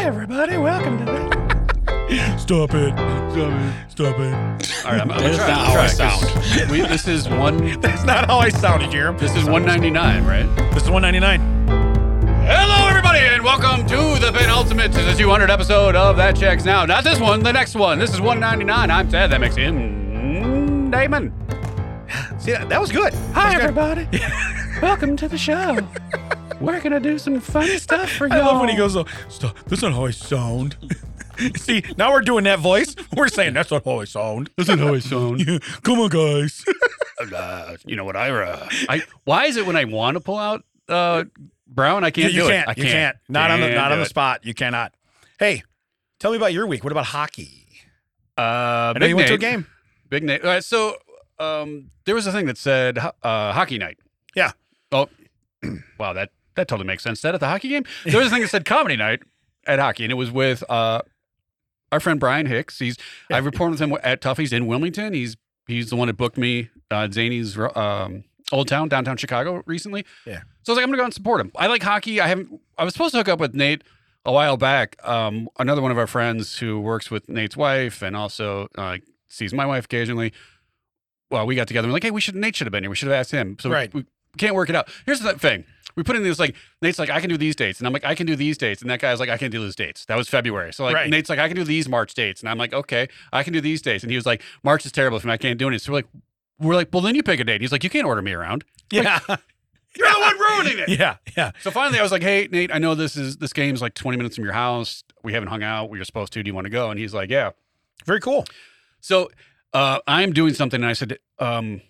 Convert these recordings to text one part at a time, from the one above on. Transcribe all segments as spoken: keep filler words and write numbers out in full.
everybody, welcome to the... Stop it. Stop it. Stop it. All right, I'm, I'm That's gonna try. not I'm how try, I 'cause sound. We, this is one. That's not how I sounded, Jerem. This is one ninety-nine, right? This is one ninety-nine. Hello, everybody, and welcome to the penultimate, to the two hundred episode of That Checks Now. Not this one, the next one. This is one ninety-nine. I'm Ted. That makes him Damon. See, that, that was good. Hi, That was good. everybody. Welcome to the show. We're gonna do some funny stuff for you. I love when he goes, oh, stop. That's not how I sound. See, now we're doing that voice. We're saying that's not how I sound. That's not how I sound. Yeah, come on, guys. uh, you know what I, uh, I? Why is it when I want to pull out uh, Brown, I can't you, you do can't. it? I You can't. can't. Not on the Can't not on do the it. spot. You cannot. Hey, tell me about your week. What about hockey? Uh, I know Big you went to a Nate. game. Big Nate. All right, so um, there was a thing that said uh, hockey night. Yeah. Oh, wow. That that totally makes sense. That at the hockey game, there was a thing that said comedy night at hockey, and it was with uh, our friend Brian Hicks. He's Yeah. I've reported with him at Tuffy's in Wilmington. He's he's the one that booked me uh, Zany's um, Old Town downtown Chicago recently. Yeah. So I was like, I'm gonna go out and support him. I like hockey. I haven't. I was supposed to hook up with Nate a while back. Um, another one of our friends who works with Nate's wife and also uh, sees my wife occasionally. Well, we got together and we're like, hey, we should. Nate should have been here. We should have asked him. So Right. we, we can't work it out. Here's the thing. We put in this like Nate's like, I can do these dates, and I'm like, I can do these dates, and that guy's like, I can do those dates. That was February. So like Right. Nate's like, I can do these March dates, and I'm like, okay, I can do these dates, and he was like, March is terrible for me. I can't do it. So we're like, we're like, well, then you pick a date. He's like, you can't order me around. Yeah. You're the one ruining it. yeah. Yeah. So finally, I was like, "Hey, Nate, I know this is this game's like twenty minutes from your house. We haven't hung out. We were supposed to. Do you want to go?" And he's like, "Yeah." Very cool. So uh, I'm doing something, and I said, um,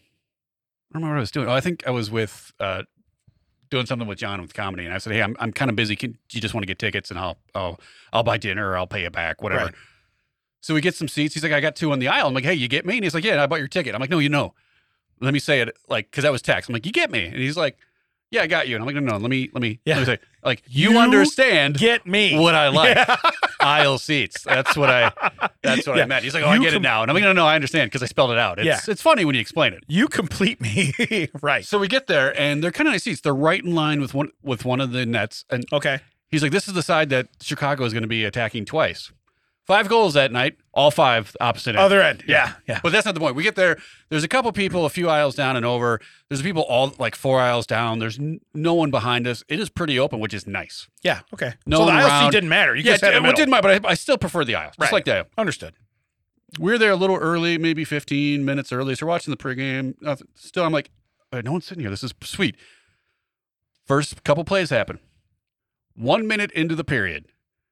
"I don't remember what I was doing. Oh, I think I was with uh, doing something with John with comedy." And I said, "Hey, I'm I'm kind of busy. Can you just want to get tickets, and I'll I'll I'll buy dinner, or I'll pay it back, whatever." Right. So we get some seats. He's like, "I got two on the aisle." I'm like, "Hey, you get me?" And he's like, "Yeah, I bought your ticket." I'm like, "No, you know." Let me say it like because that was text. I'm like, "You get me?" And he's like, "Yeah, I got you." And I'm like, "No, no, let me let me Yeah. let me say like you, You understand Get me. what I like." Yeah. Aisle seats. That's what I. That's what Yeah. I meant. He's like, "Oh, I You get com- it now." And I'm like, "No, no, I understand because I spelled it out." It's Yeah. it's funny when you explain it. You complete me. Right. So we get there, and they're kind of nice seats. They're right in line with one with one of the nets, and Okay. he's like, "This is the side that Chicago is going to be attacking twice." Five goals that night, all five opposite ends. Other end. Yeah. Yeah. But that's not the point. We get there. There's a couple people a few aisles down and over. There's people all like four aisles down. There's n- no one behind us. It is pretty open, which is nice. Yeah. Okay. No so the one aisle around. seat didn't matter. You yeah, just had it, the it middle. didn't matter, but I, I still prefer the aisle. Just Right. like that. Understood. We were there a little early, maybe fifteen minutes early. So we're watching the pregame. Nothing- Still, I'm like, "Hey, no one's sitting here. This is sweet." First couple plays happen. One minute into the period,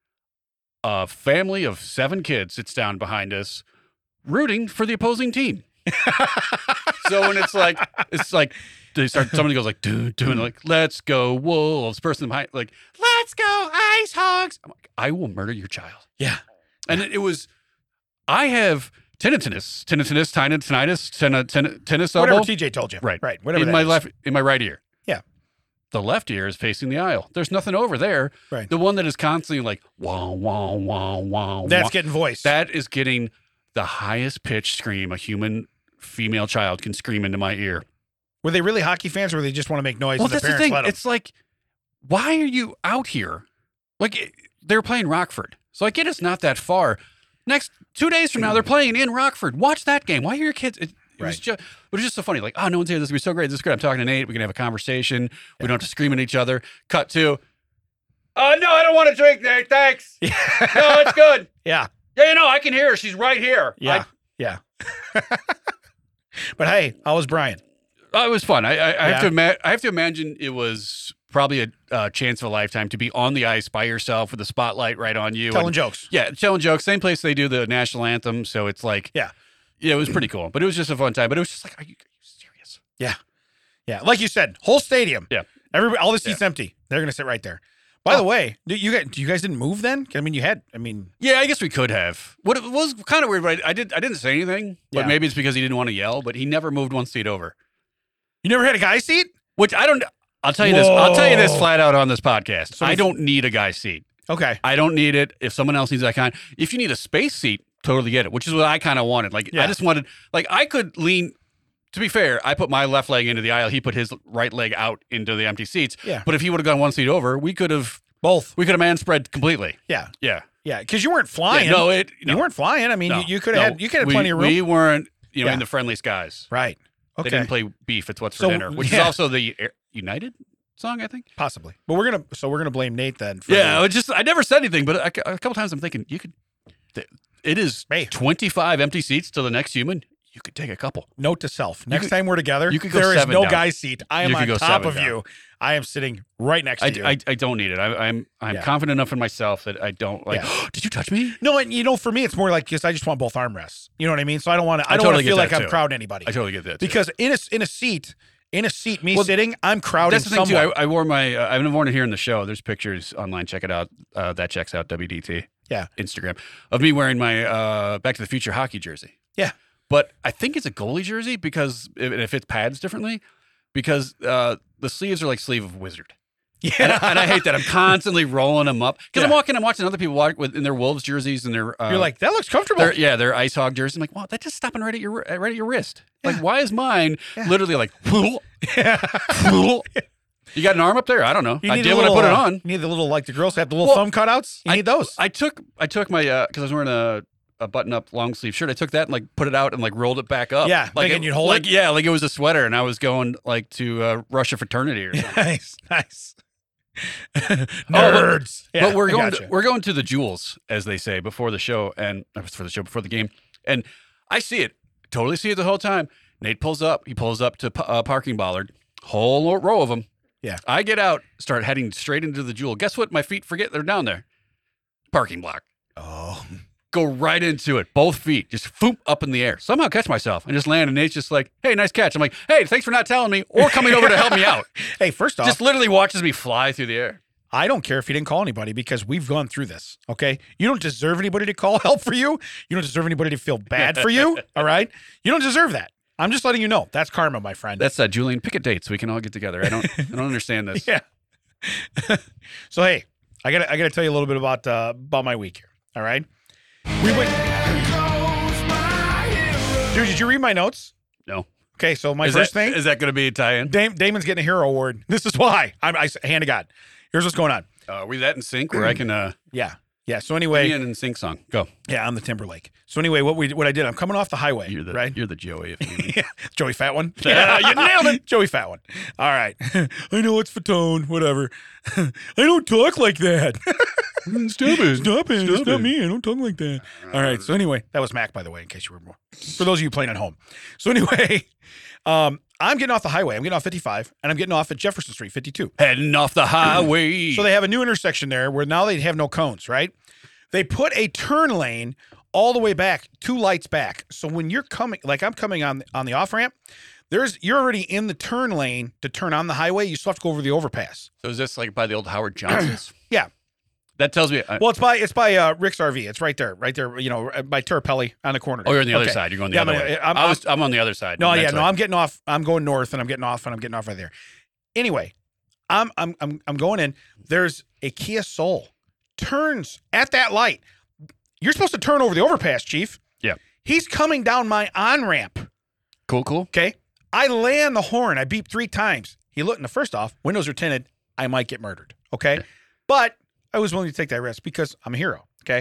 a family of seven kids sits down behind us, rooting for the opposing team. So when it's like, it's like, they start, somebody goes like, do, do, and like, "Let's go Wolves." Person behind, like, "Let's go Ice Hogs." I'm like, I will murder your child. Yeah. And it, it was, I have tinnitus, tinnitus, tinnitus, tinnitus, tinnitus, tinnitus, tinnitus elbow. Whatever T J told you. Right. Right. Whatever in that my is. left, in my right ear. Yeah. The left ear is facing the aisle. There's nothing over there. Right. The one that is constantly like, wow, wow, wow, wow. That's wow. getting voice. That is getting the highest pitched scream a human female child can scream into my ear. Were they really hockey fans, or they just want to make noise Well, and the that's the parents thing. let them? It's like, why are you out here? Like, it- they're playing Rockford. So I get it's not that far. Next two days from now, they're playing in Rockford. Watch that game. Why are your kids? It, it was Right. just, it was just so funny. Like, oh, no one's here. This is gonna be so great. This is great. I'm talking to Nate. We can have a conversation. We don't have to scream at each other. Cut to, uh, no, I don't want to drink, Nate. Thanks. Yeah. No, it's good. Yeah. Yeah, you know, I can hear her. She's right here. Yeah. Yeah. But hey, how was Brian? I, oh, it was fun. I, I, I have Yeah. to ima- I have to imagine it was probably a uh, chance of a lifetime to be on the ice by yourself with the spotlight right on you. Telling and- jokes. Yeah, telling jokes. Same place they do the national anthem. So it's like, Yeah. yeah, it was pretty cool. But it was just a fun time. But it was just like, are you, are you serious? Yeah. Yeah. Like you said, whole stadium. Yeah. Everybody, all the seats empty. They're going to sit right there. By the way, do you guys, you guys didn't move then? I mean, you had, I mean, Yeah, I guess we could have. What it was kind of weird, but I, I did I didn't say anything. But Yeah. maybe it's because he didn't want to yell. But he never moved one seat over. you never had a guy seat? Which I don't. I'll tell you this. I'll tell you this Whoa. flat out on this podcast. So I if- don't need a guy seat. Okay. I don't need it. If someone else needs that kind, if you need a space seat, totally get it. Which is what I kind of wanted. Like Yeah. I just wanted, like I could lean. To be fair, I put my left leg into the aisle. He put his right leg out into the empty seats. Yeah. But if he would have gone one seat over, we could have Both. We could have man spread completely. Yeah. Yeah. Yeah. Because you weren't flying. Yeah, no, it. You no, weren't flying. I mean, no, you, you could have no. had you could have we, plenty of room. We weren't, you know, Yeah. in the friendly skies. Right. Okay. They didn't play Beef. It's What's for So, Dinner, which yeah. is also the Air- United song, I think. Possibly. But we're gonna so we're gonna blame Nate then. For Yeah, the- it just I never said anything, but a, a couple times I'm thinking you could. It is Hey. twenty-five empty seats to the next human. You could take a couple. Note to self: next could- time we're together, you could go there is seven no down. guy seat. I am You could on go top seven of down. you. I am sitting right next I, to you. I, I don't need it. I, I'm I'm Yeah. confident enough in myself that I don't like. Yeah. Did you touch me? no, and you know, for me, it's more like just I just want both armrests. You know what I mean? So I don't want to. I, I don't totally want to get feel that like I'm too. crowding anybody. I totally get that too. because in a in a seat, in a seat, me Well, sitting, I'm crowding that's the thing someone. too. I, I wore my. Uh, I've worn it here in the show. There's pictures online. Check it out. Uh, that checks out W D T. Yeah. Instagram of me wearing my uh, Back to the Future hockey jersey. Yeah. But I think it's a goalie jersey because if, if it pads differently, because uh, the sleeves are like sleeve of Wizard. yeah, And I, and I hate that. I'm constantly rolling them up because I'm Yeah. walking. I'm watching other people walk with in their Wolves jerseys and their. Uh, You're like that looks comfortable. their, yeah, their Ice Hog jerseys. I'm like, wow, that's just stopping right at your right at your wrist. Like, Yeah. why is mine Yeah. literally like? Yeah. You got an arm up there? I don't know. You I need did a when I little, put it uh, on. You need the little like the girls have the little Well, thumb cutouts. You I- need those. I took I took my uh because I was wearing a a button up long sleeve shirt. I took that and like put it out and like rolled it back up. Yeah, like thinking you'd hold like, it? Yeah, like it was a sweater, and I was going like to uh, Russia fraternity or something. nice, nice. but- Nerds. Yeah, but we're I going gotcha. to, we're going to the jewels, as they say, before the show and uh, for the show before the game, and I see it, totally see it the whole time. Nate pulls up, he pulls up to uh, parking bollard, whole row of them. Yeah. I get out, start heading straight into the jewel. Guess what? My feet forget they're down there. Parking block. Oh, Go right into it, both feet, just foop up in the air. Somehow catch myself and just land. And Nate's just like, "Hey, nice catch." I'm like, "Hey, thanks for not telling me or coming over to help me out." hey, first off, Just literally watches me fly through the air. I don't care if you didn't call anybody because we've gone through this. Okay, you don't deserve anybody to call help for you. You don't deserve anybody to feel bad for you. All right, you don't deserve that. I'm just letting you know that's karma, my friend. That's uh, Julian. Pick a date so we can all get together. I don't, I don't understand this. Yeah. so hey, I gotta I gotta tell you a little bit about uh, about my week here. All right, we went. Dude, did you read my notes? No. Okay, so my is first that, thing, is that going to be a tie-in? Dam- Damon's getting a hero award. This is why. I'm, I hand to God. Here's what's going on. Uh, are we that in sync where I can uh, Yeah, yeah. So be anyway, an in sync song? Go. yeah, I'm the Timberlake. So anyway, what we what I did, I'm coming off the highway, You're the right? You're the Joey. If you Yeah, Joey Fat One. Yeah, you nailed it. Joey Fat One. All right. I know it's Fatone, whatever. I don't talk like that. Stop it. Stop it. It's Stop not it. me. I don't talk like that. All right. So anyway, that was Mac, by the way, in case you were more. For those of you playing at home. So anyway, um, I'm getting off the highway. I'm getting off fifty-five, and I'm getting off at Jefferson Street, fifty-two. Heading off the highway. So they have a new intersection there where now they have no cones, right? They put a turn lane all the way back, two lights back. So when you're coming, like I'm coming on on the off ramp, there's you're already in the turn lane to turn on the highway. You still have to go over the overpass. So is this like by the old Howard Johnson's? Yeah. That tells me. I, Well, it's by it's by uh, Rick's R V. It's right there, right there. You know, by Turpelli on the corner. oh, you're on the other Okay. side. You're going the Yeah, other I'm- way. I'm- I was. I'm on the other side. No, yeah, mentally. no. I'm getting off. I'm going north, and I'm getting off, and I'm getting off right there. Anyway, I'm I'm I'm I'm going in. There's a Kia Soul turns at that light. You're supposed to turn over the overpass, Chief. Yeah. He's coming down my on ramp. Cool, cool. Okay. I lay on the horn. I beep three times. He looked. Now, first off, windows are tinted. I might get murdered. Okay. But I was willing to take that risk because I'm a hero. Okay.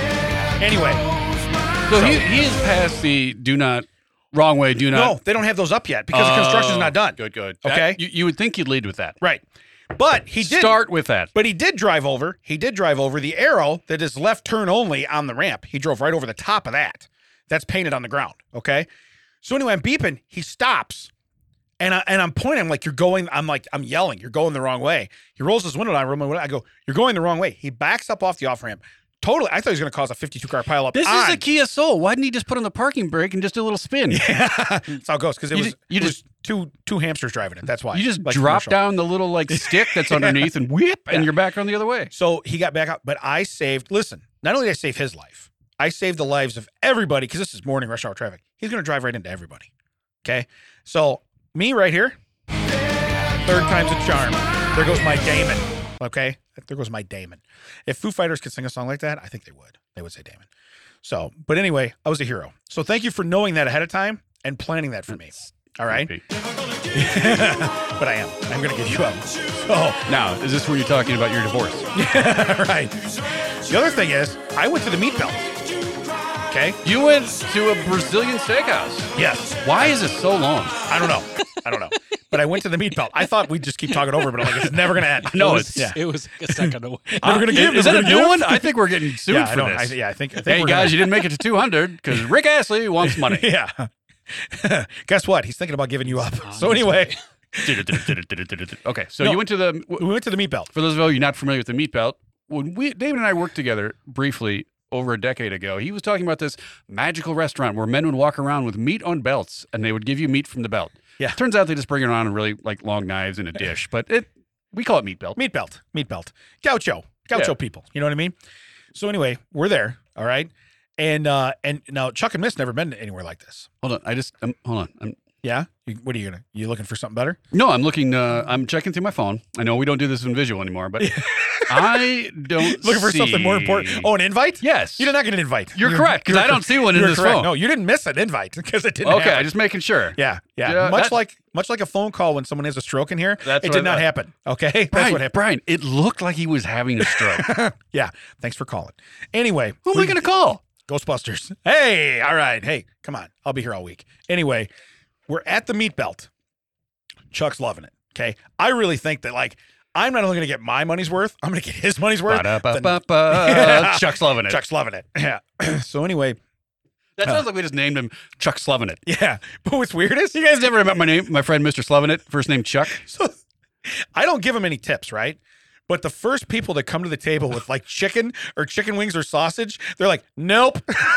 Anyway, So, he, he is past the do not wrong way. Do not. no, they don't have those up yet because the construction's Oh, not done. Good, good. Okay. That- you, you would think you'd lead with that. Right. But he did Start with that. But he did drive over. He did drive over the arrow that is left turn only on the ramp. He drove right over the top of that. That's painted on the ground. Okay. So anyway, I'm beeping. He stops. And, I, and I'm pointing. I'm like, you're going. I'm like, I'm yelling. You're going the wrong way. He rolls his window down. I go, you're going the wrong way. He backs up off the off ramp. Totally. I thought he was going to cause a fifty-two car pileup. This on. is a Kia Soul. Why didn't he just put on the parking brake and just do a little spin? That's how it goes. Because it You was, ju- you it was two two hamsters driving it. That's why. You just Like drop commercial. down the little like stick that's underneath and whip, and Yeah. you're back on the other way. So he got back up, but I saved, listen, not only did I save his life, I saved the lives of everybody because this is morning rush hour traffic. He's going to drive right into everybody. Okay. So me right here, third time's a charm. There goes my Damon. Okay. There goes my Damon. If Foo Fighters could sing a song like that, I think they would. They would say Damon. So, but anyway, I was a hero. So thank you for knowing that ahead of time and planning that for me. All right. Okay. but I am. I'm going to give you up. So, Now, is this when you're talking about your divorce? right. The other thing is, I went to the meat belt. Okay? You went to a Brazilian steakhouse. Yes. Why is it so long? I don't know. I don't know. But I went to the meat belt. I thought we'd just keep talking over, but I'm like, it's never going to end. No, it was, it's yeah. it was a second away. Never gonna give, Is never that a gonna new give. one? I think we're getting sued Yeah, I for don't. I, this. yeah, I think. I think Hey, we're guys, gonna, you didn't make it to two hundred because Rick Astley wants money. Yeah. Guess what? He's thinking about giving you up. So anyway, Okay, so No. you went to the. we went to the meat belt. For those of you not familiar with the meat belt, when we David and I worked together briefly over a decade ago, he was talking about this magical restaurant where men would walk around with meat on belts and they would give you meat from the belt. Yeah. Turns out they just bring it on in really like long knives in a dish, but it we call it meat belt. Meat belt. Meat belt. Gaucho. Gaucho Yeah. people. You know what I mean? So anyway, we're there. All right. And uh and now Chuck and Miss never been anywhere like this. Hold on, I just um, hold on. I'm, Yeah. You, what are you gonna? You looking for something better? no, I'm looking. Uh, I'm checking through my phone. I know we don't do this in visual anymore, but I don't Looking for something more see- important. Oh, an invite? Yes, You did not get an invite. You're correct, 'cause I don't see one in you're this correct. phone. No, you didn't miss an invite because it didn't Okay, happen. just making sure. Yeah, yeah. Yeah, much that- like much like a phone call when someone has a stroke in here. That's it what did I not thought. happen. Okay, that's Brian, what happened. Brian, it looked like he was having a stroke. Yeah, thanks for calling. Anyway, Who am we- I going to call? Ghostbusters. Hey, all right. Hey, come on. I'll be here all week. Anyway, we're at the meat belt. Chuck's loving it. Okay. I really think that, like, I'm not only going to get my money's worth, I'm going to get his money's worth. then- Ba-da-ba-ba-ba. Yeah. Chuck's loving it. Chuck's loving it. Yeah. So, anyway, That sounds like we just named him Chuck Slovin it. yeah. But what's weird is, You guys never met my name, my friend Mister Slovin it, first name Chuck. so I don't give him any tips, right? But the first people that come to the table with like chicken or chicken wings or sausage, they're like, nope.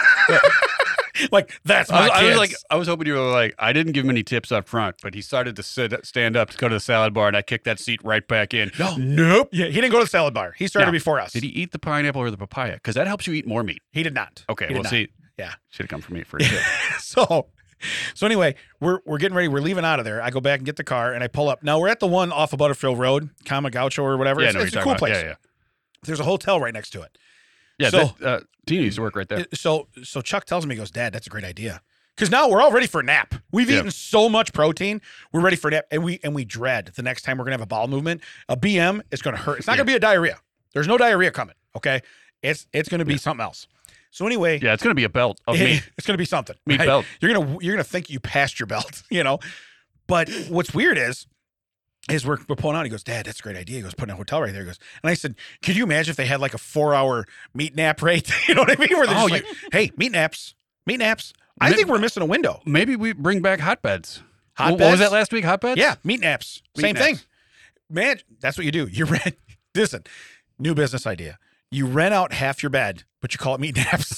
Like, that's my I was, I was kids. like, I was hoping you were like, I didn't give him any tips up front, but he started to sit, stand up to go to the salad bar, and I kicked that seat right back in. no, nope. Yeah, he didn't go to the salad bar. He started Now, before us. Did he eat the pineapple or the papaya? Because that helps you eat more meat. He did not. Okay, He did well, not. see, Yeah. should have come from me for a tip. So, so anyway, we're we're getting ready. We're leaving out of there. I go back and get the car, and I pull up. Now we're at the one off of Butterfield Road, Kama Gaucho or whatever. Yeah, I it's know what it's you're a cool talking place. about. Yeah, There's a hotel right next to it. yeah. Yeah, So- that, uh, Tina used to work right there. So so Chuck tells me, he goes, Dad, that's a great idea. Because now we're all ready for a nap. We've Yeah. eaten so much protein, we're ready for a nap, and we and we dread the next time we're gonna have a bowel movement. A B M is gonna hurt. It's not Yeah. gonna be a diarrhea. There's no diarrhea coming. Okay, it's it's gonna be Yeah. something else. So anyway, Yeah, it's going to be a belt of meat. it's gonna be something. Meat right? belt. You're gonna you're gonna think you passed your belt, you know. But what's weird is, is we're, we're pulling out. He goes, Dad, that's a great idea. He goes, put in a hotel right there. He goes, and I said, could you imagine if they had like a four hour meat nap rate? You know what I mean? Where they're Oh, just you- like, hey, meat naps, meat naps. I Maybe- think we're missing a window. Maybe we bring back hotbeds. Hot What, what was beds? that last week? Hotbeds? Yeah, meat naps. Meat Same thing. naps. Man, that's what you do. You rent. Listen, new business idea. You rent out half your bed, but you call it meat naps.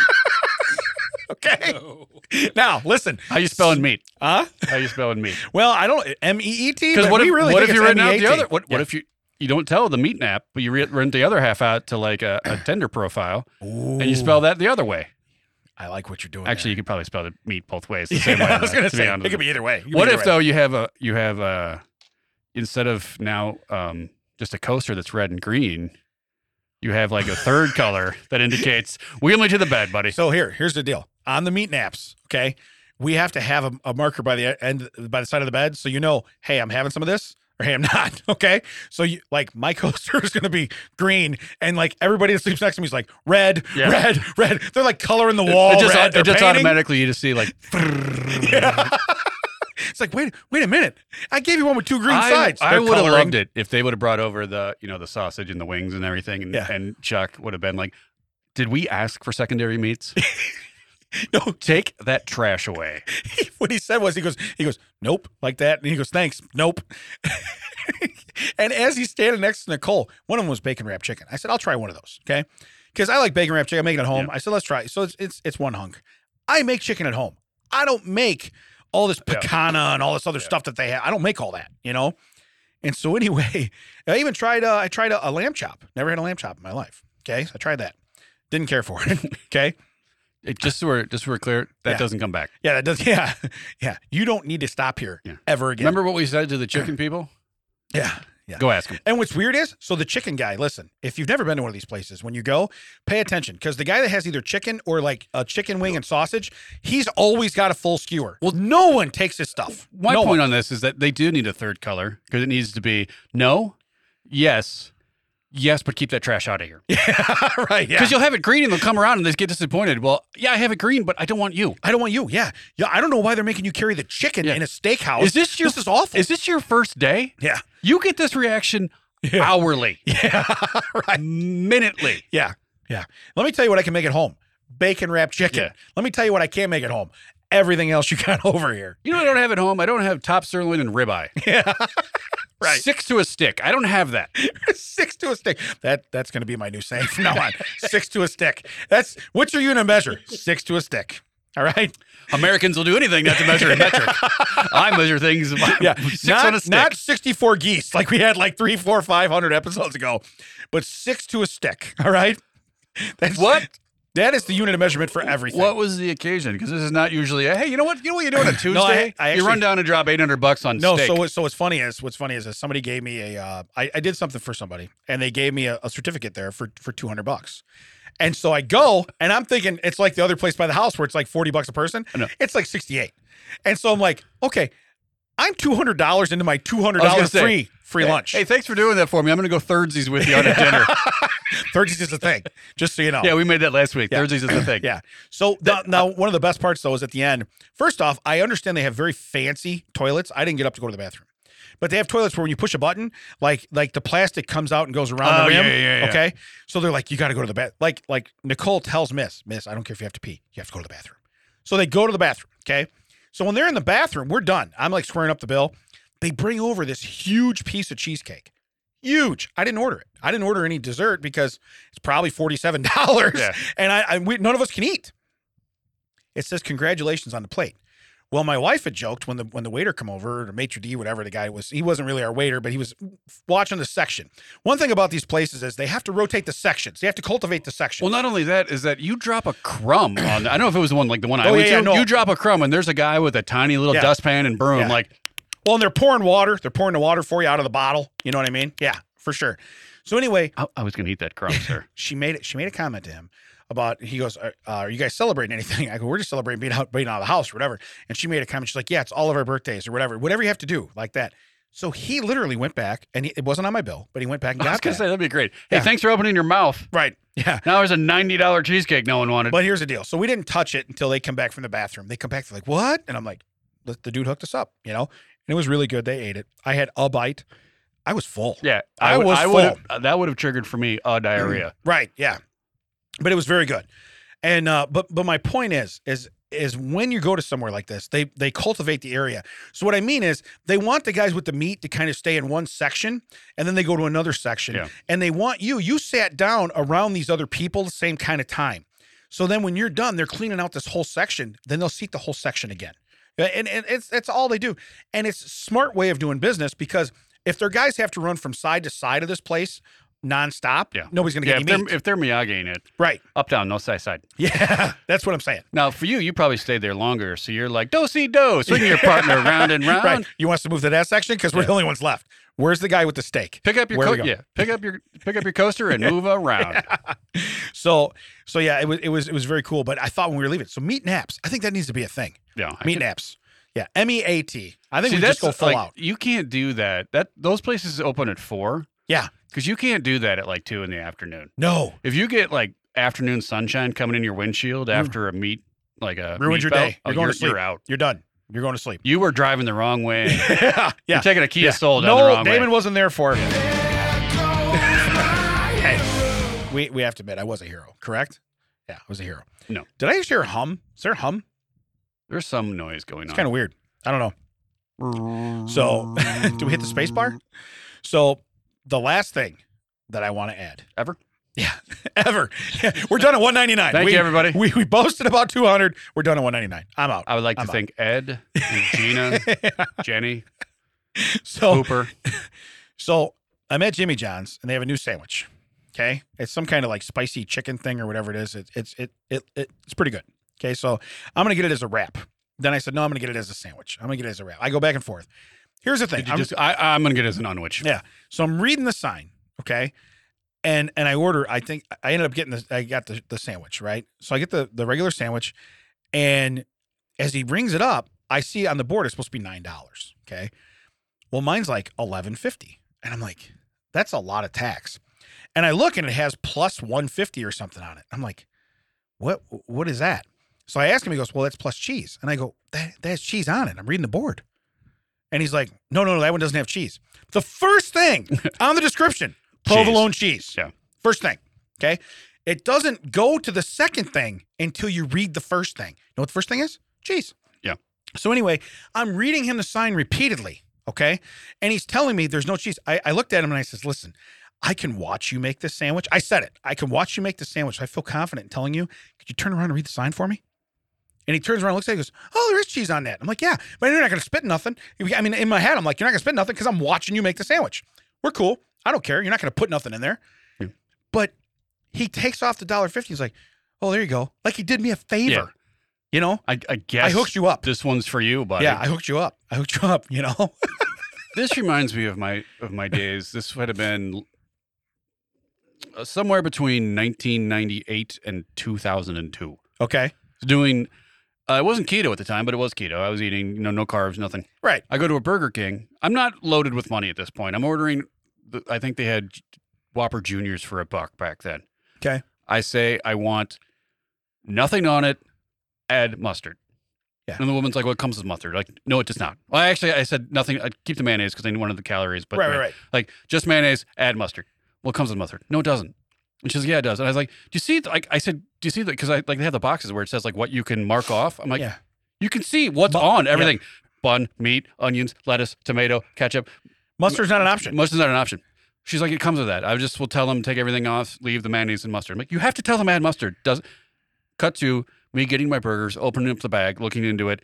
Okay. Now listen. How you spelling meat? Huh? How you spelling meat? Well, I don't. M E E T. Because but what we if really what think if you it's rent out the M E A T. other? What, what Yeah. if you you don't tell the meat nap, but you re- rent the other half out to like a, a tender profile, and you spell that the other way? I like what you're doing. Actually, you there. could probably spell the meat both ways. The Yeah, same way. I was gonna to say be honest it could with be either way. It could you. be What either if way. though you have a you have a instead of now um, just a coaster that's red and green, you have like a third color that indicates wheel me to the bed, buddy. So here, here's the deal. On the meat naps, okay, we have to have a, a marker by the end, by the side of the bed, so you know, hey, I'm having some of this, or hey, I'm not. Okay, so you like my coaster is going to be green, and like everybody that sleeps next to me is like red, Yeah. red, red. They're like coloring the wall. it just, red. it They're just painting. automatically you just see like Yeah. It's like wait, wait a minute. I gave you one with two green I, sides. I They're would have coloring. loved it if they would have brought over the you know the sausage and the wings and everything, and, Yeah. and Chuck would have been like, "Did we ask for secondary meats? No, Take that trash away." what he said was he goes he goes nope like that, and he goes thanks nope. And as he's standing next to Nicole, one of them was bacon wrapped chicken. I said I'll try one of those, okay? Because I like bacon wrapped chicken. I make it at home. Yeah. I said let's try it. So it's it's it's one hunk. I make chicken at home. I don't make all this Yeah. picana and all this other Yeah. stuff that they have. I don't make all that, you know. And so anyway, I even tried. Uh, I tried a, a lamb chop. Never had a lamb chop in my life. Okay, so I tried that. Didn't care for it. Okay. It, just so we're just so we're clear, that Yeah. doesn't come back. Yeah, that does. Yeah, yeah. You don't need to stop here Yeah. ever again. Remember what we said to the chicken people? Yeah, Yeah. Go ask him. And what's weird is, so the chicken guy, listen, if you've never been to one of these places, when you go, pay attention because the guy that has either chicken or like a chicken wing and sausage, he's always got a full skewer. Well, no one takes his stuff. My no point one. on this is that they do need a third color because it needs to be no, yes, yes, but keep that trash out of here. Yeah, right. Yeah. Because you'll have it green and they'll come around and they get disappointed. Well, yeah, I have it green, but I don't want you. I don't want you. Yeah. Yeah. I don't know why they're making you carry the chicken Yeah. in a steakhouse. Is this your? This is awful. Is this your first day? yeah. You get this reaction Yeah. hourly, Yeah. right. minutely. Yeah. Yeah. Let me tell you what I can make at home. Bacon wrapped chicken. Yeah. Let me tell you what I can't make at home. Everything else you got over here. You know what I don't have at home? I don't have top sirloin and ribeye. Yeah. Right. Six to a stick. I don't have that. Six to a stick. That that's going to be my new saying from now on. Six to a stick. That's what's your unit of measure? Six to a stick. All right. Americans will do anything not to measure in metric. I measure things by Yeah. six not, on a stick. not sixty-four geese like we had like three, four, five hundred episodes ago, but six to a stick. All right. That's What? That is the unit of measurement for everything. What was the occasion? Because this is not usually a, hey, you know what? You know what you do on a Tuesday? No, I- I you actually- run down and drop eight hundred bucks on No, steak. so what- so what's funny is what's funny is that somebody gave me a uh, I, I did something for somebody and they gave me a, a certificate there for for two hundred bucks. And so I go and I'm thinking it's like the other place by the house where it's like forty bucks a person. I know. It's like sixty-eight. And so I'm like, okay, I'm two hundred dollars into my two hundred I was gonna dollars say, free free hey, lunch. Hey, thanks for doing that for me. I'm going to go thirdsies with you on a dinner. Thursdays is a thing, just so you know. Yeah, we made that last week. Yeah. Thirdsies is the thing. Yeah. So now, now, one of the best parts though is at the end. First off, I understand they have very fancy toilets. I didn't get up to go to the bathroom, but they have toilets where when you push a button, like like the plastic comes out and goes around Oh, the rim. yeah, yeah, yeah. Okay. So they're like, you got to go to the bath. Like like Nicole tells Miss, Miss, I don't care if you have to pee, you have to go to the bathroom. So they go to the bathroom. Okay. So when they're in the bathroom, we're done. I'm like squaring up the bill. They bring over this huge piece of cheesecake. Huge. I didn't order it. I didn't order any dessert because it's probably forty-seven dollars. Yeah. And I, I we, none of us can eat. It says congratulations on the plate. Well, my wife had joked when the when the waiter come over, or maitre d', whatever the guy was. He wasn't really our waiter, but he was watching the section. One thing about these places is they have to rotate the sections. They have to cultivate the sections. Well, not only that, is that you drop a crumb on, I don't know if it was the one like the one I Oh, went yeah, yeah, to. no. You drop a crumb and there's a guy with a tiny little Yeah. dustpan and broom. Yeah. Like, Well, and they're pouring water. They're pouring the water for you out of the bottle. You know what I mean? Yeah, for sure. So anyway, I, I was going to eat that crumb, sir. she made it. She made a comment to him about. He goes, "Are, uh, are you guys celebrating anything?" I go, "We're just celebrating being out, being out of the house or whatever." And she made a comment. She's like, "Yeah, it's all of our birthdays or whatever. Whatever you have to do like that." So he literally went back, and he, it wasn't on my bill, but he went back and I was got going that. to say, that'd be great. Hey, Yeah. thanks for opening your mouth. Right? Yeah. Now there's a ninety dollars cheesecake no one wanted. But here's the deal. So we didn't touch it until they come back from the bathroom. They come back, they're like, "What?" And I'm like, "The, the dude hooked us up," you know. And it was really good. They ate it. I had a bite. I was full. yeah, I would- was I full. would have, that would have triggered for me a diarrhea. Right. Yeah. But it was very good. And uh, but but my point is is is when you go to somewhere like this, they they cultivate the area. So what I mean is they want the guys with the meat to kind of stay in one section, and then they go to another section, Yeah. and they want you. You sat down around these other people the same kind of time. So then when you're done, they're cleaning out this whole section. Then they'll seat the whole section again, and and it's that's all they do. And it's a smart way of doing business because if their guys have to run from side to side of this place nonstop, Yeah. nobody's gonna Yeah, get if any they're, meat. if they're Miyagiing it, Right. up, down, no side, side. Yeah, that's what I'm saying. Now, for you, you probably stayed there longer, so you're like, do-si-do, swing your partner round and round. Right. You want us to move to that section? Because we're Yeah. the only ones left. Where's the guy with the steak? Pick up your Where co- we go? yeah, pick up your pick up your coaster and move around. So so yeah, it was it was it was very cool. But I thought when we were leaving, so meat naps, I think that needs to be a thing. Yeah, I Meat can- naps. Yeah. M E A T. I think See, we just go that's, full like, out. You can't do that. That those places open at four. Yeah. Because you can't do that at like two in the afternoon. No. If you get like afternoon sunshine coming in your windshield after a meat, like a Ruins meat your belt, day. oh, You're going you're, to sleep. you're out. You're done. You're going to sleep. You were driving the wrong way. yeah. You're taking a Kia Yeah. Soul down no, the wrong Damon way. wasn't there for it. Hey, we, we have to admit, I was a hero, correct? Yeah, I was a hero. No. Did I just hear a hum? Is there a hum? There's some noise going It's on. kind of weird. I don't know. So, do we hit the space bar? So, the last thing that I want to add. Ever? Yeah, ever. Yeah, we're done at one ninety-nine. Thank we, you, everybody. We, we boasted about two hundred. We're done at one ninety-nine. I'm out. I would like to I'm out. thank Ed, and Gina, Jenny, so, Hooper. so, I'm at Jimmy John's, and they have a new sandwich. Okay? It's some kind of like spicy chicken thing or whatever it is. It, it's it, it, it It's pretty good. Okay? So, I'm going to get it as a wrap. Then I said, no, I'm going to get it as a sandwich. I'm going to get it as a wrap. I go back and forth. here's the thing. Did you I'm, just, I, I'm going to get it as an unwich. yeah. So I'm reading the sign, okay? And and I order, I think I ended up getting the I got the, the sandwich, right? So I get the, the regular sandwich, and as he rings it up, I see on the board it's supposed to be nine dollars. Okay. Well, mine's like eleven fifty. And I'm like, that's a lot of tax. And I look and it has plus one fifty or something on it. I'm like, what what is that? So I ask him, he goes, well, that's plus cheese. And I go, that, that has cheese on it. I'm reading the board. And he's like, no, no, no, that one doesn't have cheese. The first thing on the description, provolone cheese. Yeah. First thing. Okay. It doesn't go to the second thing until you read the first thing. You know what the first thing is? Cheese. Yeah. So anyway, I'm reading him the sign repeatedly. Okay. And he's telling me there's no cheese. I, I looked at him and I says, listen, I can watch you make this sandwich. I said it. I can watch you make the sandwich. I feel confident in telling you. Could you turn around and read the sign for me? And he turns around and looks at it and goes, oh, there is cheese on that. I'm like, yeah, but you're not going to spit nothing. I mean, in my head, I'm like, you're not going to spit nothing because I'm watching you make the sandwich. We're cool. I don't care. You're not going to put nothing in there. Yeah. But he takes off the one dollar fifty. He's like, oh, there you go. Like he did me a favor. Yeah. You know? I, I guess I hooked you up. this one's for you, buddy. Yeah, I hooked you up. I hooked you up, you know? This reminds me of my of my days. This would have been uh, somewhere between nineteen ninety-eight and two thousand two. Okay. Doing, uh, it wasn't keto at the time, but it was keto. I was eating, you know, no carbs, nothing. Right. I go to a Burger King. I'm not loaded with money at this point. I'm ordering, the, I think they had Whopper Juniors for a buck back then. Okay. I say I want nothing on it, add mustard. Yeah. And the woman's like, well, it comes with mustard. Like, no, it does not. Well, actually, I said nothing. I'd keep the mayonnaise because I wanted the calories. But right, right, right. Like, just mayonnaise, add mustard. Well, it comes with mustard. No, it doesn't. And she's like, yeah, it does. And I was like, do you see, like, I said, do you see that? Because I like they have the boxes where it says, like, what you can mark off. I'm like, Yeah. you can see what's Bu- on everything. Bun, meat, onions, lettuce, tomato, ketchup. Mustard's not an option. Mustard's not an option. She's like, it comes with that. I just will tell them, take everything off, leave the mayonnaise and mustard. I'm like, you have to tell them add mustard. Does Cut to me getting my burgers, opening up the bag, looking into it.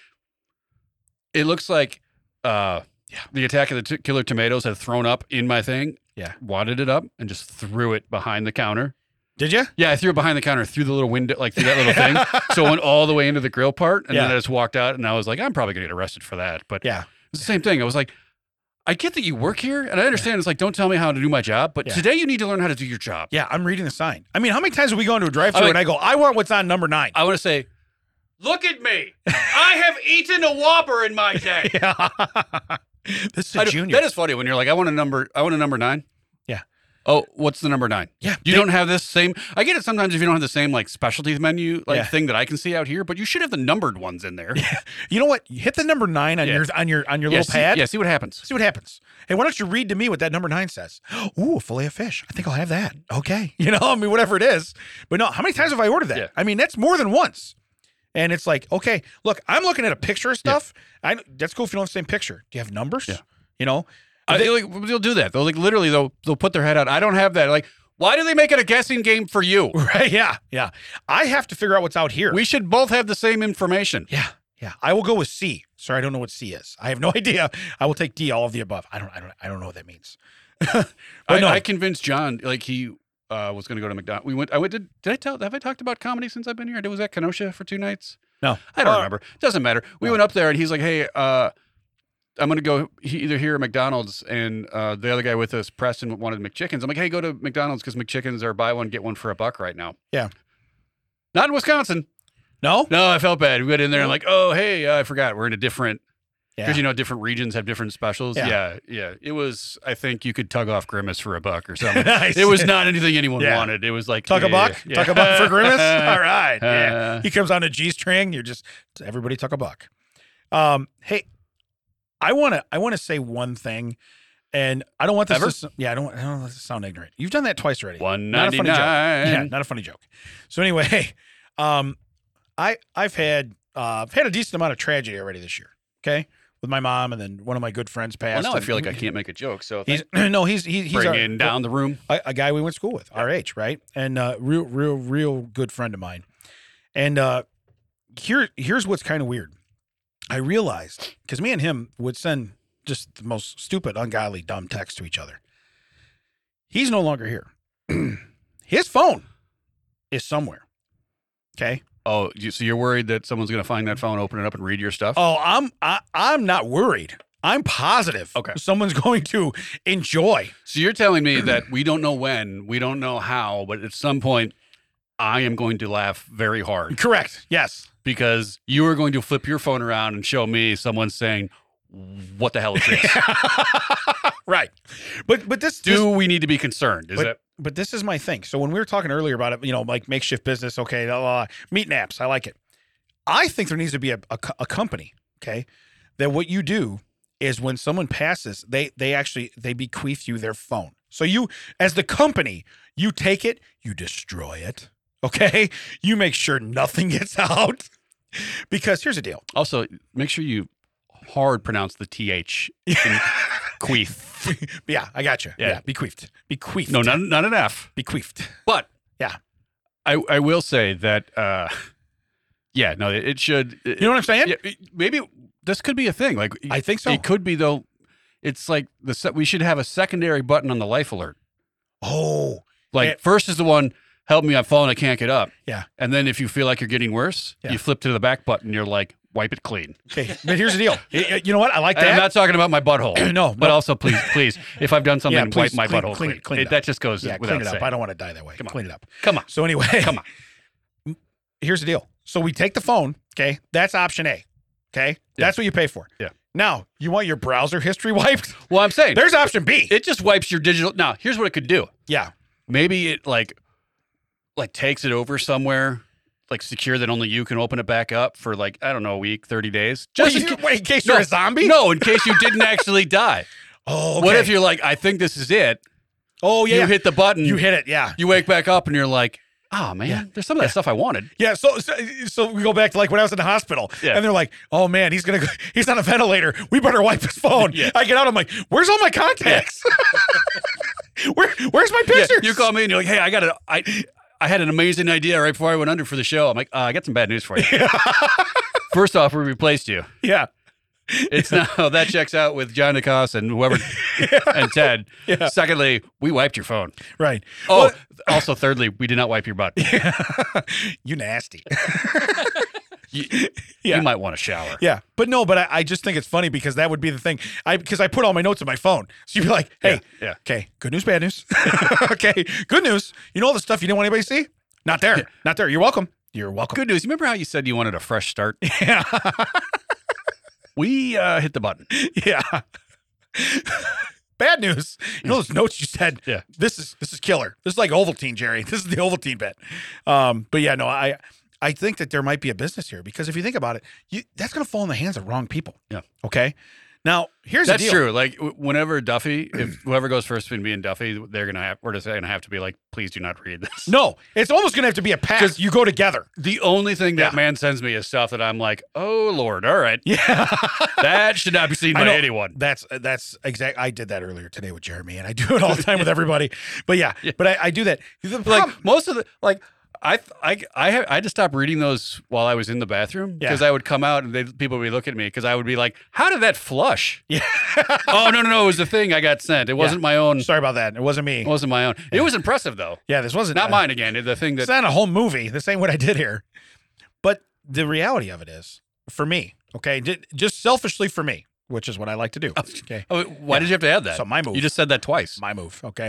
It looks like uh, Yeah. the Attack of the t- Killer Tomatoes had thrown up in my thing. Yeah. Wadded it up and just threw it behind the counter. Did you? Yeah, I threw it behind the counter through the little window, like through that little thing. So it went all the way into the grill part. And Yeah. then I just walked out and I was like, I'm probably going to get arrested for that. But Yeah. it's the same thing. I was like, I get that you work here and I understand it's like, don't tell me how to do my job. But Yeah. today you need to learn how to do your job. Yeah, I'm reading the sign. I mean, how many times have we gone to a drive-thru I like- and I go, I want what's on number nine? I want to say, look at me. I have eaten a Whopper in my day. Yeah. This is I a do- junior. That is funny when you're like, I want a number, I want a number nine. Yeah. Oh, what's the number nine? Yeah. You they- don't have this same. I get it sometimes if you don't have the same like specialty menu like Yeah. thing that I can see out here, but you should have the numbered ones in there. Yeah, You know what? You hit the number nine on Yeah. your on your on your yeah, little see, pad. yeah, see what happens. See what happens. Hey, why don't you read to me what that number nine says? Ooh, a fillet of fish. I think I'll have that. Okay. You know, I mean, whatever it is. But no, how many times have I ordered that? Yeah. I mean, that's more than once. And it's like, okay, look, I'm looking at a picture of stuff. I that's cool if you don't have the same picture. Do you have numbers? Yeah. You know? Uh, they, like, they'll do that. They'll like literally they'll they'll put their head out. I don't have that. Like, why do they make it a guessing game for you? Right. Yeah. Yeah. I have to figure out what's out here. We should both have the same information. Yeah. Yeah. I will go with C. Sorry, I don't know what C is. I have no idea. I will take D, all of the above. I don't I don't I don't know what that means. But I, no. I convinced John like he uh, was going to go to McDonald's. We went. I went. Did, did I tell? Have I talked about comedy since I've been here? Was that Kenosha for two nights? No. I don't Uh, remember. Doesn't matter. We no. went up there and he's like, "Hey, uh, I'm gonna go he, either here or McDonald's." And uh, the other guy with us, Preston, wanted McChickens. I'm like, "Hey, go to McDonald's because McChickens are buy one get one for a buck right now." Yeah. Not in Wisconsin. No? No, I felt bad. We went in there and like, "Oh, hey, uh, I forgot. We're in a different." Yeah. Because you know different regions have different specials. Yeah. Yeah. yeah, It was. I think you could tug off Grimace for a buck or something. Nice. It was not anything anyone Yeah. wanted. It was like Tuck a yeah, buck? yeah. Tuck a buck for Grimace? All right. Yeah. Uh, He comes on a G string. You're just everybody tuck a buck. Um, hey, I wanna I wanna say one thing, and I don't want this Ever? to yeah, I don't I don't want this to sound ignorant. You've done that twice already. One Not a ninety funny joke. nine. Yeah, not a funny joke. So anyway, um, I I've had uh, I've had a decent amount of tragedy already this year. Okay, with my mom, and then one of my good friends Well, passed. now I and- feel like I can't make a joke. So He's no, he's he, he's bringing our, down the room. a, a guy we went to school with, R H, right? And uh, real, real, real good friend of mine. And uh, here, here's what's kind of weird. I realized because me and him would send just the most stupid, ungodly, dumb texts to each other. He's no longer here. His phone is somewhere. Okay. Oh, you, so you're worried that someone's going to find that phone, open it up, and read your stuff? Oh, I'm I, I'm not worried. I'm positive Okay. someone's going to enjoy. So you're telling me that we don't know when, we don't know how, but at some point, I am going to laugh very hard Correct. Yes. because you are going to flip your phone around and show me someone saying, "What the hell is this?" Right. But but this Do this, we need to be concerned? Is but, it? but this is my thing. So when we were talking earlier about it, you know, like makeshift business, okay, blah, blah, blah, meat naps, I like it. I think there needs to be a, a, co- a company, okay, that what you do is when someone passes, they they actually they bequeath you their phone. So you, as the company, you take it, you destroy it, okay? You make sure nothing gets out. Because here's the deal. Also, make sure you hard pronounce the T H in queef. Yeah, I got you. Yeah, Yeah. bequeathed. Bequeathed. No, not, not an F. Bequeathed. But Yeah. I, I will say that, uh, yeah, no, it, it should. You know what I'm saying? Yeah, it- maybe this could be a thing. Like I think so. It could be though. It's like the se- we should have a secondary button on the life alert. Oh, Like Yeah. first is the one, help me, I'm falling, I can't get up. yeah. And then if you feel like you're getting worse, Yeah. you flip to the back button. You're like, wipe it clean. Okay, but here's the deal. Y- You know what? I like And I'm that. not talking about my butthole. No, but no. also please, please, if I've done something, Yeah, please wipe my clean- butthole clean clean. it- clean it It- up. that just goes Yeah, without clean it up. saying. I don't want to die that way. Come on. Clean it up. Come on, So anyway, come on. here's the deal. So we take the phone. Okay, that's option A. Okay, that's what you pay for. Yeah. Now you want your browser history wiped? Well, I'm saying There's option B. it just wipes your digital. Now, here's what it could do. Yeah. Maybe it like, like takes it over somewhere, like secure that only you can open it back up for like I don't know a week, thirty days. Just Just in, in, ca- wait, in case No, you're a zombie. no, in case you didn't actually die. Oh, okay. What if you're like, I think this is it? Oh yeah. You hit the button. You hit it. Yeah. You wake back up and you're like, oh man, Yeah. there's some of that stuff I wanted. Yeah, so, so so we go back to like when I was in the hospital, Yeah. and they're like, "Oh man, he's gonna go, he's on a ventilator. We better wipe his phone." Yeah. I get out, I'm like, "Where's all my contacts? Where where's my Yeah, pictures?" you call me and you're like, hey, I got a, I, I had an amazing idea right before I went under for the show. I'm like, uh, I got some bad news for you. First off, we replaced you. Yeah, It's now that checks out with John DeCoste and whoever and Ted. Yeah. Secondly, we wiped your phone. right. Oh, Well, also, thirdly, we did not wipe your butt. you nasty. You, Yeah. you might want to shower. Yeah, but no, but I, I just think it's funny because that would be the thing. I because I put all my notes in my phone, so you'd be like, "Hey, Yeah, yeah. okay, good news, bad news. Okay, good news. You know all the stuff you didn't want anybody to see? Not there, not there. You're welcome. You're welcome." Good news. You remember how you said you wanted a fresh start? Yeah, We uh, hit the button. yeah. Bad news. You know those notes you said. Yeah. This is this is killer. This is like Ovaltine, Jerry. This is the Ovaltine bet. Um, but yeah, no, I I think that there might be a business here because if you think about it, you that's going to fall in the hands of wrong people. Yeah. Okay. Now here's That's the deal. true. Like w- whenever Duffy, if whoever goes first between me and Duffy, they're gonna have, we're just gonna have to be like, please do not read this. No, it's almost going to have to be a pact. 'Cause- You go together. The only thing that Yeah. man sends me is stuff that I'm like, oh Lord, all right, Yeah. that should not be seen I by know. anyone. That's that's exact. I did that earlier today with Jeremy, and I do it all the time with everybody. But yeah, but I, I do that. The Like problem- most of the like. I I I, had, I had to stop reading those while I was in the bathroom Yeah. because I would come out and they, people would be looking at me because I would be like, "How did that flush?" yeah. Oh no no no! It was the thing I got sent. It wasn't my own. Sorry about that. It wasn't me. It wasn't my own. It was impressive though. Yeah, this wasn't Not uh, mine again. The thing It's that not a whole movie. This ain't what I did here. But the reality of it is, for me, okay, j- just selfishly for me, which is what I like to do. Okay, Oh, why did you have to add that? So my move. You just said that twice. my move. Okay,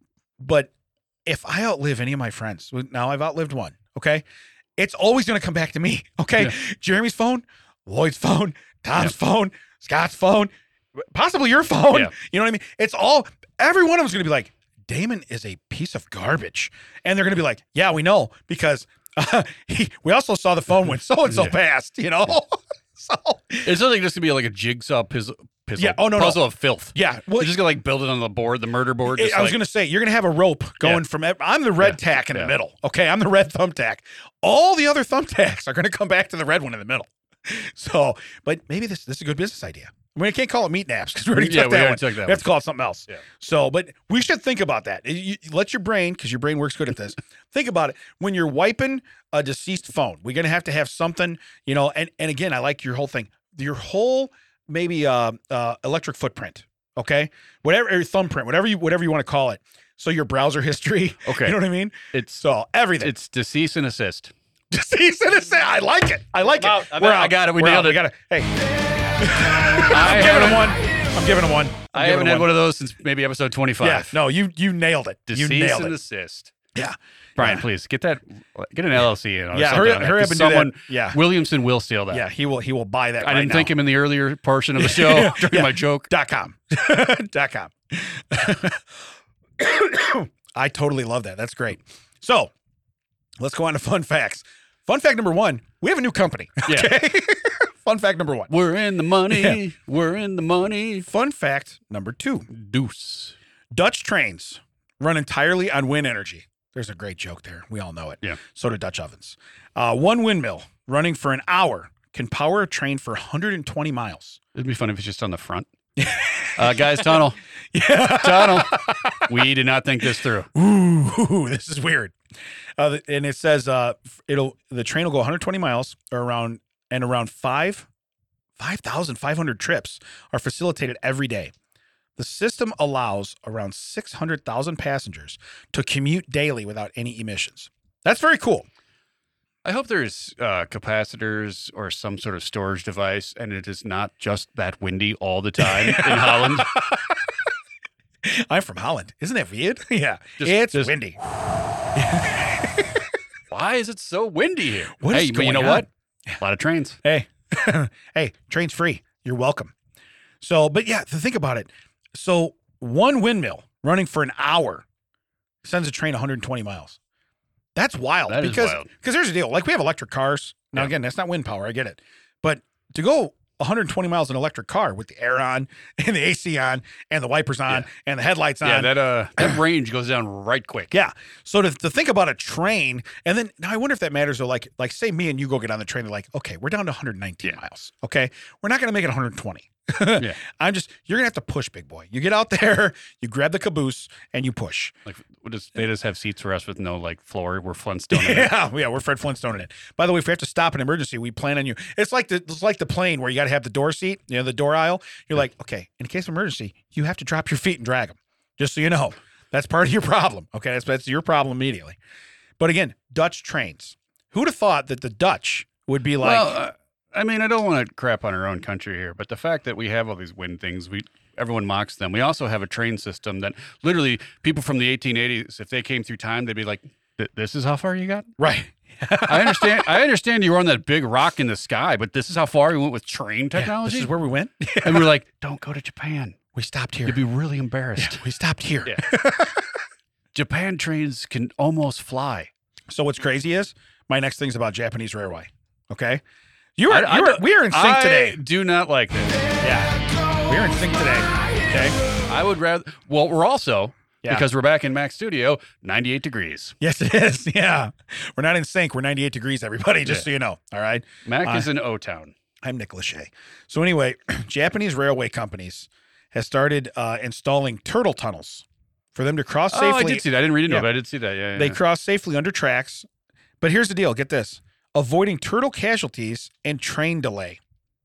but if I outlive any of my friends, now I've outlived one. Okay, it's always going to come back to me. Okay, Yeah. Jeremy's phone, Lloyd's phone, Tom's phone, Scott's phone, possibly your phone. Yeah. You know what I mean? It's all. Every one of them's going to be like, Damon is a piece of garbage, and they're going to be like, yeah, we know because uh, he, we also saw the phone when so and so Yeah. passed. You know, so It's something just to be like a jigsaw puzzle. puzzle Yeah, oh, no, no. puzzle of filth. yeah. Well, You're just gonna like build it on the board, the murder board. Just I was like- going to say, you're going to have a rope going Yeah. from. ev- I'm the red Yeah. tack in Yeah. the middle. Okay, I'm the red thumbtack. All the other thumbtacks are going to come back to the red one in the middle. So, but maybe this this is a good business idea. I mean, I can't call it meat naps because we already Yeah, took we that already one. took that we have one. to call it something else. Yeah. So, but we should think about that. You, you- let your brain, because your brain works good at this. Think about it when you're wiping a deceased phone. We're going to have to have something, you know. And and again, I like your whole thing. Your whole maybe uh, uh, electric footprint. Okay, whatever or thumbprint, whatever you whatever you want to call it. So your browser history. Okay. You know what I mean? It's So everything. it's decease and assist. Deceased innocent. I like it. I like I'm it. out. I'm We're out. I out. got it. We We're nailed out. it. We got it. Hey, I I'm giving him haven't- one. I'm giving him one. I'm I giving haven't him had one of those since maybe episode twenty-five. Yeah, no, you you nailed it. Decease you nailed and it. assist. Yeah. Brian, Yeah. please get that. Get an L L C in. Or Yeah, something hurry, on that, hurry up 'cause and do someone, that. Yeah, Williamson will steal that. yeah, he will. He will buy that. I right didn't now. thank him in the earlier portion of the show during Yeah. my joke. Dot com. Dot com. I totally love that. That's great. So let's go on to fun facts. Fun fact number one: we have a new company. Yeah. Okay. Fun fact number one. We're in the money. Yeah. We're in the money. Fun fact number two: Deuce. Dutch trains run entirely on wind energy. There's a great joke there. We all know it. Yeah. So do Dutch ovens. Uh, one windmill running for an hour can power a train for one hundred twenty miles. It'd be fun if it's just on the front. uh, guys, tunnel. Yeah. Tunnel. We did not think this through. Ooh, this is weird. Uh, and it says uh, it'll the train will go one hundred twenty miles or around and around five five thousand five hundred trips are facilitated every day. The system allows around six hundred thousand passengers to commute daily without any emissions. That's very cool. I hope there's uh, capacitors or some sort of storage device, and it is not just that windy all the time in Holland. I'm from Holland. Isn't that weird? Yeah. Just- it's just- windy. Why is it so windy here? What hey, is but you going know on? what? A lot of trains. Hey, hey, train's free. You're welcome. So, but yeah, to think about it. So one windmill running for an hour sends a train one hundred twenty miles. That's wild. That is because, wild. Because here's the deal. Like we have electric cars. Now, Yeah. again, that's not wind power. I get it. But to go one hundred twenty miles in an electric car with the air on and the A C on and the wipers on Yeah. and the headlights on. Yeah, that uh, that range goes down right quick. Yeah. So to, to think about a train, and then now I wonder if that matters. Though, like, like say me and you go get on the train, they're like, okay, we're down to one hundred nineteen Yeah. miles. Okay, we're not going to make it one hundred twenty. Yeah. I'm just you're gonna have to push, big boy. You get out there, you grab the caboose, and you push. Like, what does, they just have seats for us with no like floor. We're Flintstone. in it. Yeah, yeah, we're Fred Flintstone in it. By the way, if we have to stop an emergency, we plan on you. It's like the it's like the plane where you got to have the door seat, you know, the door aisle. You're like, okay, in case of emergency, you have to drop your feet and drag them. Just so you know, that's part of your problem. Okay, that's that's your problem immediately. But again, Dutch trains. Who'd have thought that the Dutch would be like? well, uh, I mean, I don't want to crap on our own country here, but the fact that we have all these wind things, we everyone mocks them. We also have a train system that literally people from the eighteen eighties, if they came through time, they'd be like, "Th- "This is how far you got." right. I understand. I understand you were on that big rock in the sky, but this is how far we went with train Yeah, technology. this is where we went. and we're like, "Don't go to Japan. We stopped here. You'd be really embarrassed." Yeah, we stopped here. Yeah. Japan trains can almost fly. So what's crazy is my next thing's about Japanese railway. Okay, you were, I- I you were don't- we are in sync I today. do not like this. Yeah, we're in sync today. Okay. I would rather. Well, we're also Yeah. because we're back in Mac Studio, ninety-eight degrees. Yes, it is. Yeah, we're not in sync. We're ninety-eight degrees, everybody. Just Yeah. so you know. All right. Mac Uh, is in O Town. I'm Nick Lachey. So anyway, Japanese railway companies has started uh, installing turtle tunnels for them to cross Oh, I safely. did see that. I didn't read into Yeah. it, but I did see that. Yeah, yeah. They yeah. cross safely under tracks. But here's the deal. Get this. Avoiding turtle casualties and train delay.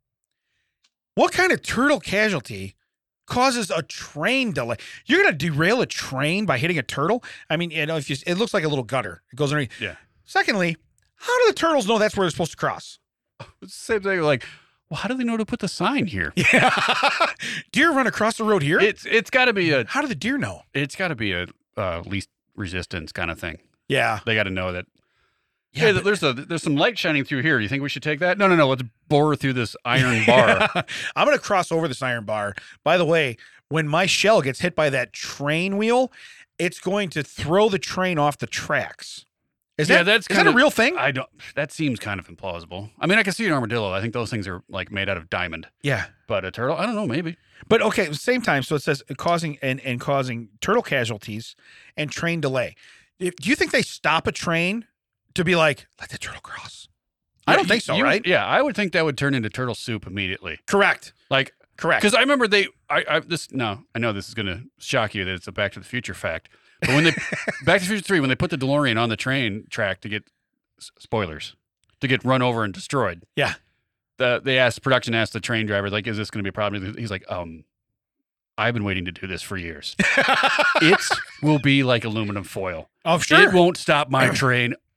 What kind of turtle casualty causes a train delay? You're going to derail a train by hitting a turtle? I mean, you know, if you, it looks like a little gutter. It goes underneath. Yeah. Secondly, how do the turtles know that's where they're supposed to cross? It's the same thing. Like, well, how do they know to put the sign here? Yeah. Deer run across the road here? It's it's got to be a how do the deer know? it's got to be a uh, least resistance kind of thing. Yeah. They got to know that. Yeah, hey, but- there's a there's some light shining through here. You think we should take that? No, no, no. Let's bore through this iron bar. I'm going to cross over this iron bar. By the way, when my shell gets hit by that train wheel, it's going to throw the train off the tracks. Is Yeah, that, that's is that a kinda- real thing? I don't. That seems kind of implausible. I mean, I can see an armadillo. I think those things are like made out of diamond. Yeah. But a turtle, I don't know. Maybe. But okay, at the same time, so it says causing and, and causing turtle casualties and train delay. If, do you think they stop a train to be like, let the turtle cross? I don't Yeah, think so, you- right? Yeah, I would think that would turn into turtle soup immediately. Correct. Like, Correct. because I remember they, I, I, this, no, I know this is going to shock you that it's a Back to the Future fact, but when they, Back to the Future three, when they put the DeLorean on the train track to get, s- spoilers, to get run over and destroyed. Yeah. The, they asked, production asked the train driver, like, is this going to be a problem? He's like, um, I've been waiting to do this for years. It will be like aluminum foil. Oh, sure. It won't stop my train.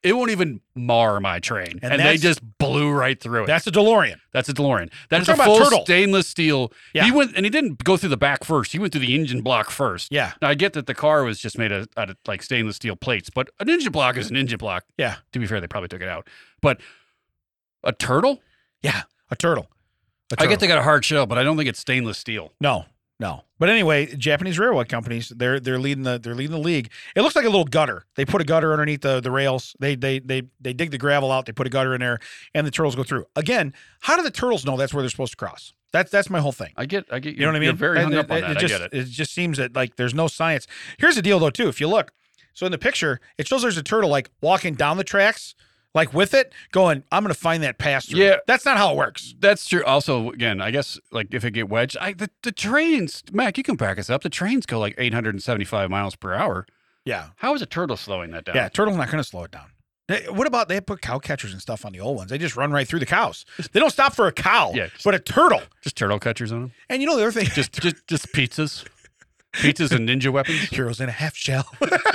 it won't even mar my train, And and, they that's- just blew right through it. That's a DeLorean. That's a DeLorean. That We're is a talking about full turtle. stainless steel. Yeah. He went and he didn't go through the back first. He went through the engine block first. Yeah. Now I get that the car was just made out out of like stainless steel plates, but an engine block is an engine block. Yeah. To be fair, they probably took it out. But a turtle? Yeah. A turtle. A I turtle. get they got a hard shell, but I don't think it's stainless steel. No, no. But anyway, Japanese railroad companies, they're they're leading the they're leading the league. It looks like a little gutter. They put a gutter underneath the, the rails. They they they they dig the gravel out, they put a gutter in there, and the turtles go through. Again, how do the turtles know that's where they're supposed to cross? That's that's my whole thing. I get I get You know what I mean? You're very hung And up on it, that. It I just, get it. It just seems that like there's no science. Here's the deal though, too. If you look, so in the picture, it shows there's a turtle like walking down the tracks, like with it, going, I'm gonna find that pass through. Yeah. That's not how it works. That's true. Also, again, I guess like if it get wedged, I the, the trains, Mac, you can back us up. The trains go like eight hundred seventy-five miles per hour. Yeah. How is a turtle slowing that down? Yeah, turtle's not going to slow it down. They- What about they put cow catchers and stuff on the old ones? They just run right through the cows. They don't stop for a cow, Yeah. but a turtle. Just turtle catchers on them. And you know the other thing, Just just just pizzas, pizzas and ninja weapons. heroes in a half shell.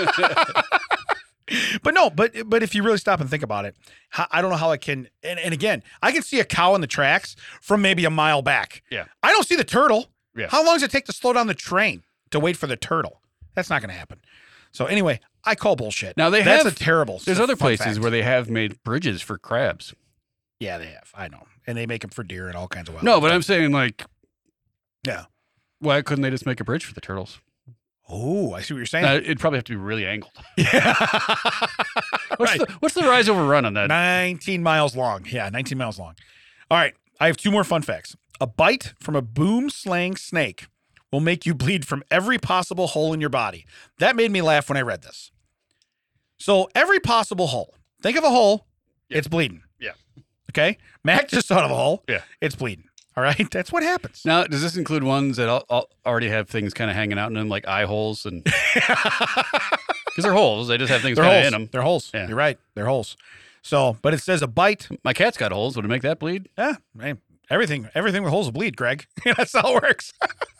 But no, but but if you really stop and think about it, how, I don't know how I can. And, and again, I can see a cow in the tracks from maybe a mile back. Yeah. I don't see the turtle. Yeah. How long does it take to slow down the train to wait for the turtle? That's not going to happen. So anyway, I call bullshit. Now, they That's have- a terrible. There's other fun places fact. where they have made bridges for crabs. Yeah, they have. I know, and they make them for deer and all kinds of wild. No, but I'm saying like, yeah. why couldn't they just make a bridge for the turtles? Oh, I see what you're saying. Uh, it'd probably have to be really angled. yeah. What's, right. the, what's the rise over run on that? nineteen miles long. Yeah, nineteen miles long. All right. I have two more fun facts. A bite from a boom slang snake will make you bleed from every possible hole in your body. That made me laugh when I read this. So, every possible hole. Think of a hole, Yeah. it's bleeding. Yeah. Okay? Mac just thought of a hole. Yeah. It's bleeding. All right? That's what happens. Now, does this include ones that all, all already have things kind of hanging out in them, like eye holes? And because they're holes, they just have things They're kind of holes. in them. They're holes. Yeah. You're right. They're holes. So, but it says a bite. My cat's got holes. Would it make that bleed? Yeah, man, everything, everything with holes will bleed, Greg. That's how it works.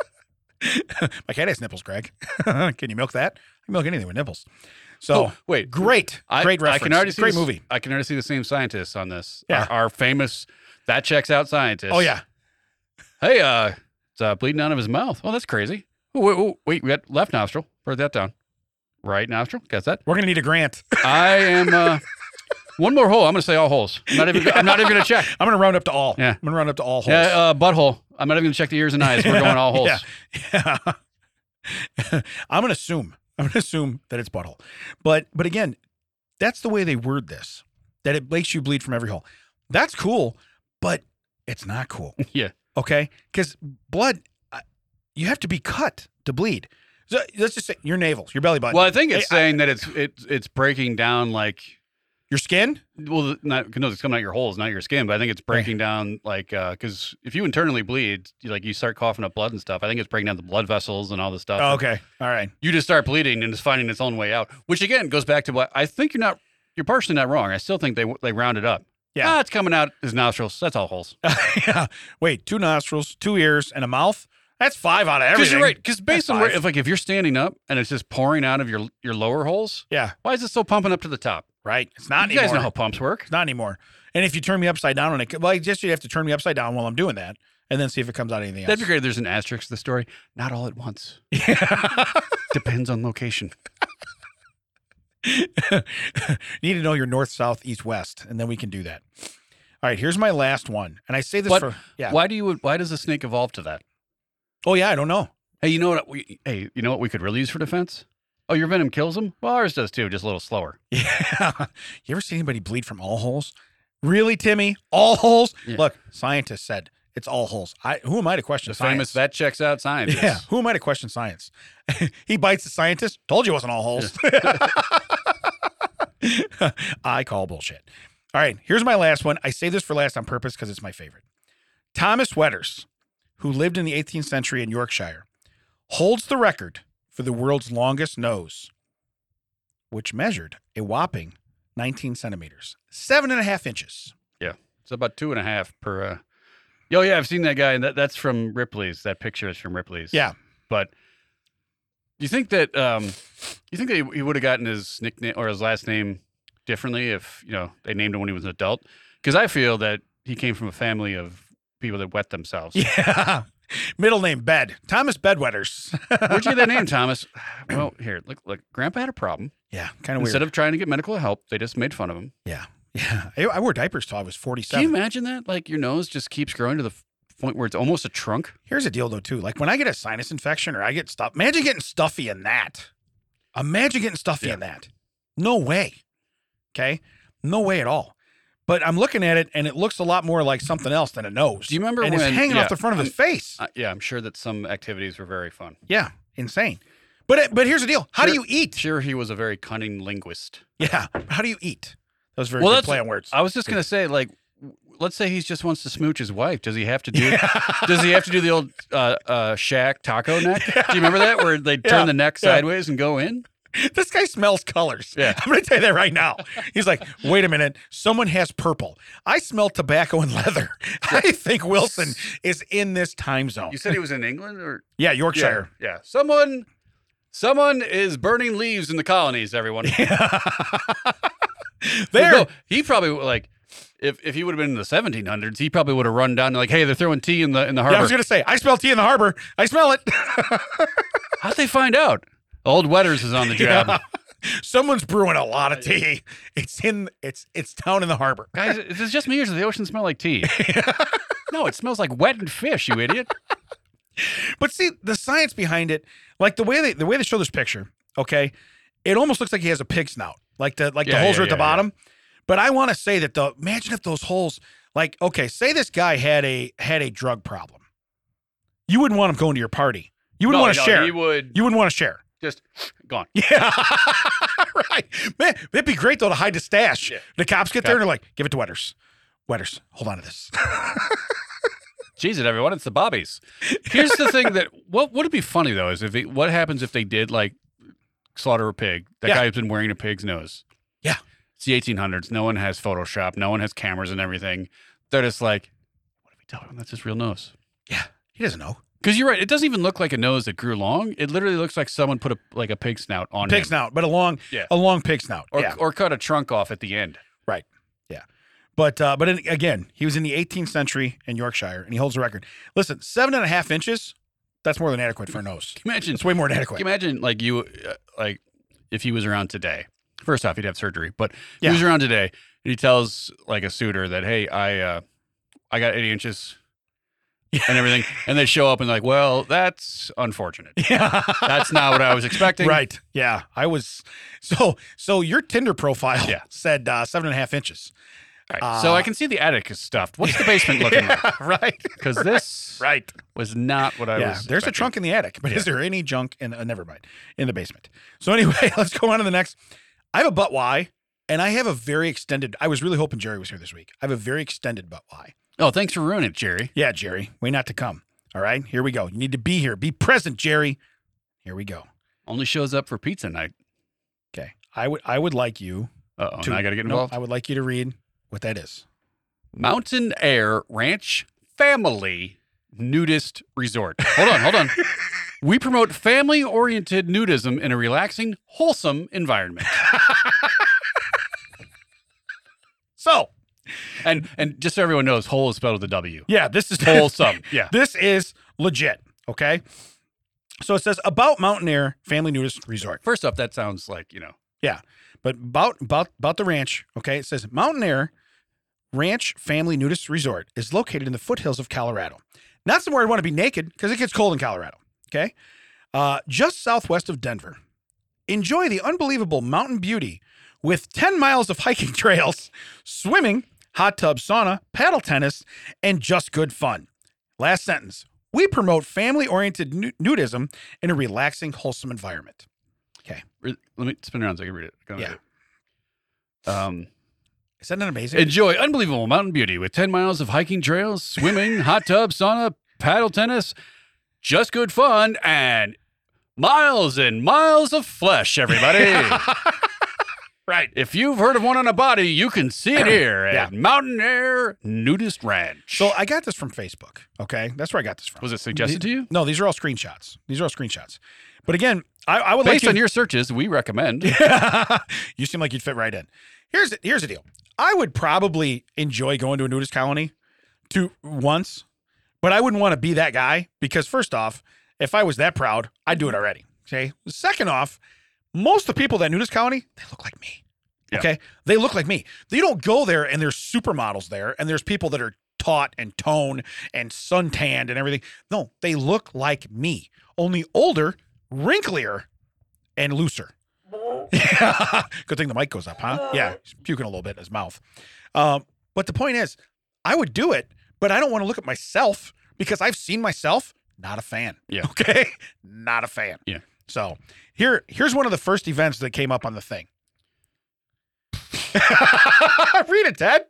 My cat has nipples, Greg. Can you milk that? I can milk anything with nipples. So Oh, wait. great, I, great reference. I can already see great this- movie. I can already see the same scientists on this. Yeah. Our, our famous that checks out scientist. Oh yeah, Hey, uh, it's uh, bleeding out of his mouth. Oh, that's crazy. Oh, wait, oh, wait, we got left nostril. Write that down. Right nostril. Guess that. we're gonna need a grant. I am. Uh, one more hole. I'm going to say all holes. I'm not even. I'm not even going to check. I'm gonna round up to all. Yeah. I'm gonna round up to all holes. Yeah, uh, butthole. I'm not even going to check the ears and eyes. We're going all holes. Yeah. Yeah. I'm gonna assume. I'm gonna assume that it's butthole. But but again, that's the way they word this. That it makes you bleed from every hole. That's cool, but it's not cool. Yeah. Okay, because blood, uh, you have to be cut to bleed. So let's just say your navel, your belly button. Well, I think it's Hey, I- saying that it's it's it's breaking down like. your skin. Well, not no, it's coming out your holes, not your skin. But I think it's breaking down like because if you internally bleed, you, like you start coughing up blood and stuff. I think it's breaking down the blood vessels and all this stuff. Oh, okay, all right. You just start bleeding and it's finding its own way out. Which again goes back to what I think you're not. You're partially not wrong. I still think they they round it up. Yeah. Ah, it's coming out his nostrils. That's all holes. Yeah. Wait, two nostrils, two ears, and a mouth. That's five out of Because everything. you're right. Because based That's on where, five. if like if you're standing up and it's just pouring out of your your lower holes, Yeah, why is it still pumping up to the top? right. It's not You anymore. guys know how pumps work. It's not anymore. And if you turn me upside down on it, well, I guess you have to turn me upside down while I'm doing that, and then see if it comes out anything That'd else. be great. if There's an asterisk to the story. Not all at once. Yeah. Depends on location. Need to know your north, south, east, west, and then we can do that. All right, here's my last one, and I say this But for yeah. Why do you? Why does a snake evolve to that? Oh yeah, I don't know. Hey, you know what? We, hey, you know what we could really use for defense? Oh, your venom kills them. Well, ours does too, just a little slower. Yeah. You ever seen anybody bleed from all holes? Really, Timmy? All holes? Yeah. Look, scientists said it's all holes. I who am I to question The science? famous that checks out scientist. Yeah, who am I to question science? He bites the scientist. Told you it wasn't all holes. I call bullshit. All right, here's my last one. I say this for last on purpose because it's my favorite. Thomas Wetters, who lived in the eighteenth century in Yorkshire, holds the record for the world's longest nose, which measured a whopping nineteen centimeters, seven and a half inches. It's about two and a half per. Uh... Oh yeah, I've seen that guy. And that, that's from Ripley's. That picture is from Ripley's. Yeah. But do you think that? Um, you think that he, he would have gotten his nickname or his last name differently if, you know, they named him when he was an adult. Because I feel that he came from a family of people that wet themselves. Yeah. Middle name Bed. Thomas Bedwetters. Where'd you get that name, Thomas? Well, here, look, look. Grandpa had a problem. Yeah, kind of weird. Instead of trying to get medical help, they just made fun of him. Yeah, yeah. I, I wore diapers till I was Can forty-seven. you imagine that? Like your nose just keeps growing to the f- point where it's almost a trunk. Here's a deal though too. Like when I get a sinus infection or I get stuff, imagine getting stuffy in that. Imagine getting stuffy Yeah. in that. No way. Okay, no way at all. But I'm looking at it and it looks a lot more like something else than a nose. Do you remember and when- it's hanging yeah, off the front of his face? Uh, yeah, I'm sure that some activities were very fun. Yeah, insane. But it- but here's the deal. How do you Sure. eat? Sure, he was a very cunning linguist. Yeah. How do you eat? That was very Well, good that's- play on words. I was just gonna say, like, w- let's say he just wants to smooch his wife. Does he have to do? Does he have to do the old uh, uh, Shaq taco neck? Do you remember that where they turn Yeah, the neck yeah. sideways and go in? This guy smells colors. Yeah. I'm going to tell you that right now. He's like, wait a minute. Someone has purple. I smell tobacco and leather. I think Wilson is in this time zone. You said he was in England, or Yeah, Yorkshire. Yeah, yeah. Someone, someone is burning leaves in the colonies. Everyone. There. No, he probably like. If, if he would have been in the seventeen hundreds, he probably would have run down like, hey, they're throwing tea in the in the harbor. Yeah, I was going to say, I smell tea in the harbor. I smell it. How'd they find out? Old Wetters is on the job. Yeah. Someone's brewing a lot of tea. It's in it's it's down in the harbor. Guys, is this just me or does the ocean smell like tea? No, it smells like wetted fish, you idiot. But see, the science behind it, like the way they the way they show this picture, okay, it almost looks like he has a pig snout. Like the like the Yeah, holes yeah, are at the yeah, bottom. But I want to say that the imagine if those holes, like, okay, say this guy had a had a drug problem. You wouldn't want him going to your party. You wouldn't No, want to no, share. He would You wouldn't want to share. just gone. Yeah. Right. Man, it'd be great though to hide the stash. Yeah. The cops get there and they're like, give it to Wetters. Wetters, hold on to this. Jeez, it everyone, it's the Bobbies. Here's the thing that what would it be funny though is if it, what happens if they did like slaughter a pig? That Yeah. guy's been wearing a pig's nose. Yeah. It's the eighteen hundreds. No one has Photoshop. No one has cameras and everything. They're just like, what if we tell him that's his real nose? Yeah. He doesn't know. Because you're right. It doesn't even look like a nose that grew long. It literally looks like someone put a like a pig snout on Pig him. snout, but a long, Yeah. a long pig snout. Or, yeah. or cut a trunk off at the end. Right. Yeah. But uh, but in, again, he was in the eighteenth century in Yorkshire, and he holds the record. Listen, seven and a half inches, that's more than adequate for a nose. Can you imagine? It's way more than Can adequate. you imagine like you uh, like if he was around today? First off, he'd have surgery, but Yeah. he was around today, and he tells like a suitor that, hey, I uh, I got eighty inches and everything, and they show up and like, well, that's unfortunate. Yeah. That's not what I was expecting. Right. Yeah. I was so so your Tinder profile Yeah. said uh, seven and a half inches. Right. so Uh, I can see the attic is stuffed. What's the basement looking like? Yeah, right. Because this Right. was not what I yeah. was. There's a expecting. trunk in the attic, but Yeah. is there any junk in uh, never mind in the basement? So anyway, let's go on to the next. I have a butt Y, and I have a very extended. I was really hoping Jerry was here this week. I have a very extended butt Y. Oh, thanks for ruining it, Jerry. Yeah, Jerry. Way not to come. All right, here we go. You need to be here. Be present, Jerry. Here we go. Only shows up for pizza night. Okay. I would I would like you Uh oh, to now I got to get no, involved. I would like you to read what that is. Mountain Air Ranch Family Nudist Resort. Hold on, hold on. We promote family-oriented nudism in a relaxing, wholesome environment. So, And and just so everyone knows, whole is spelled with a W. yeah, this is Wholesome. Yeah. This is legit, okay? So it says about Mountain Air Family Nudist Resort. First off, that sounds like, you know, Yeah. But about about about the ranch, okay? It says Mountain Air Ranch Family Nudist Resort is located in the foothills of Colorado. Not somewhere I'd want to be naked because it gets cold in Colorado, okay? Uh, just southwest of Denver. Enjoy the unbelievable mountain beauty with ten miles of hiking trails, swimming, hot tub sauna, paddle tennis, and just good fun. Last sentence. We promote family-oriented nu- nudism in a relaxing, wholesome environment. Okay. re- let me spin around so I can read it. Go Yeah. ahead. Um, Is that not amazing? enjoy unbelievable mountain beauty with ten miles of hiking trails, swimming, hot tub, sauna, paddle tennis, just good fun, and miles and miles of flesh, everybody. Right. If you've heard of one on a body, you can see it here Yeah. at Mountain Air Nudist Ranch. So I got this from Facebook. Okay, that's where I got this from. Was it suggested The- to you? No, these are all screenshots. These are all screenshots. But again, I, I would Based like on you, your searches, we recommend. you seem like you'd fit right in. Here's the, here's the deal. I would probably enjoy going to a nudist colony to once, but I wouldn't want to be that guy because first off, if I was that proud, I'd do it already. Okay. Second off, most of the people that nudist colony, they look like me. Yeah. Okay. They look like me. They don't go there and there's supermodels there and there's people that are taut and toned and suntanned and everything. No, they look like me, only older, wrinklier, and looser. Yeah. Good thing the mic goes up, huh? Yeah. He's puking a little bit in his mouth. Um, but the point is, I would do it, but I don't want to look at myself because I've seen myself. Not a fan. Yeah. Okay. Not a fan. Yeah. So here, here's one of the first events that came up on the thing. Read it, Ted.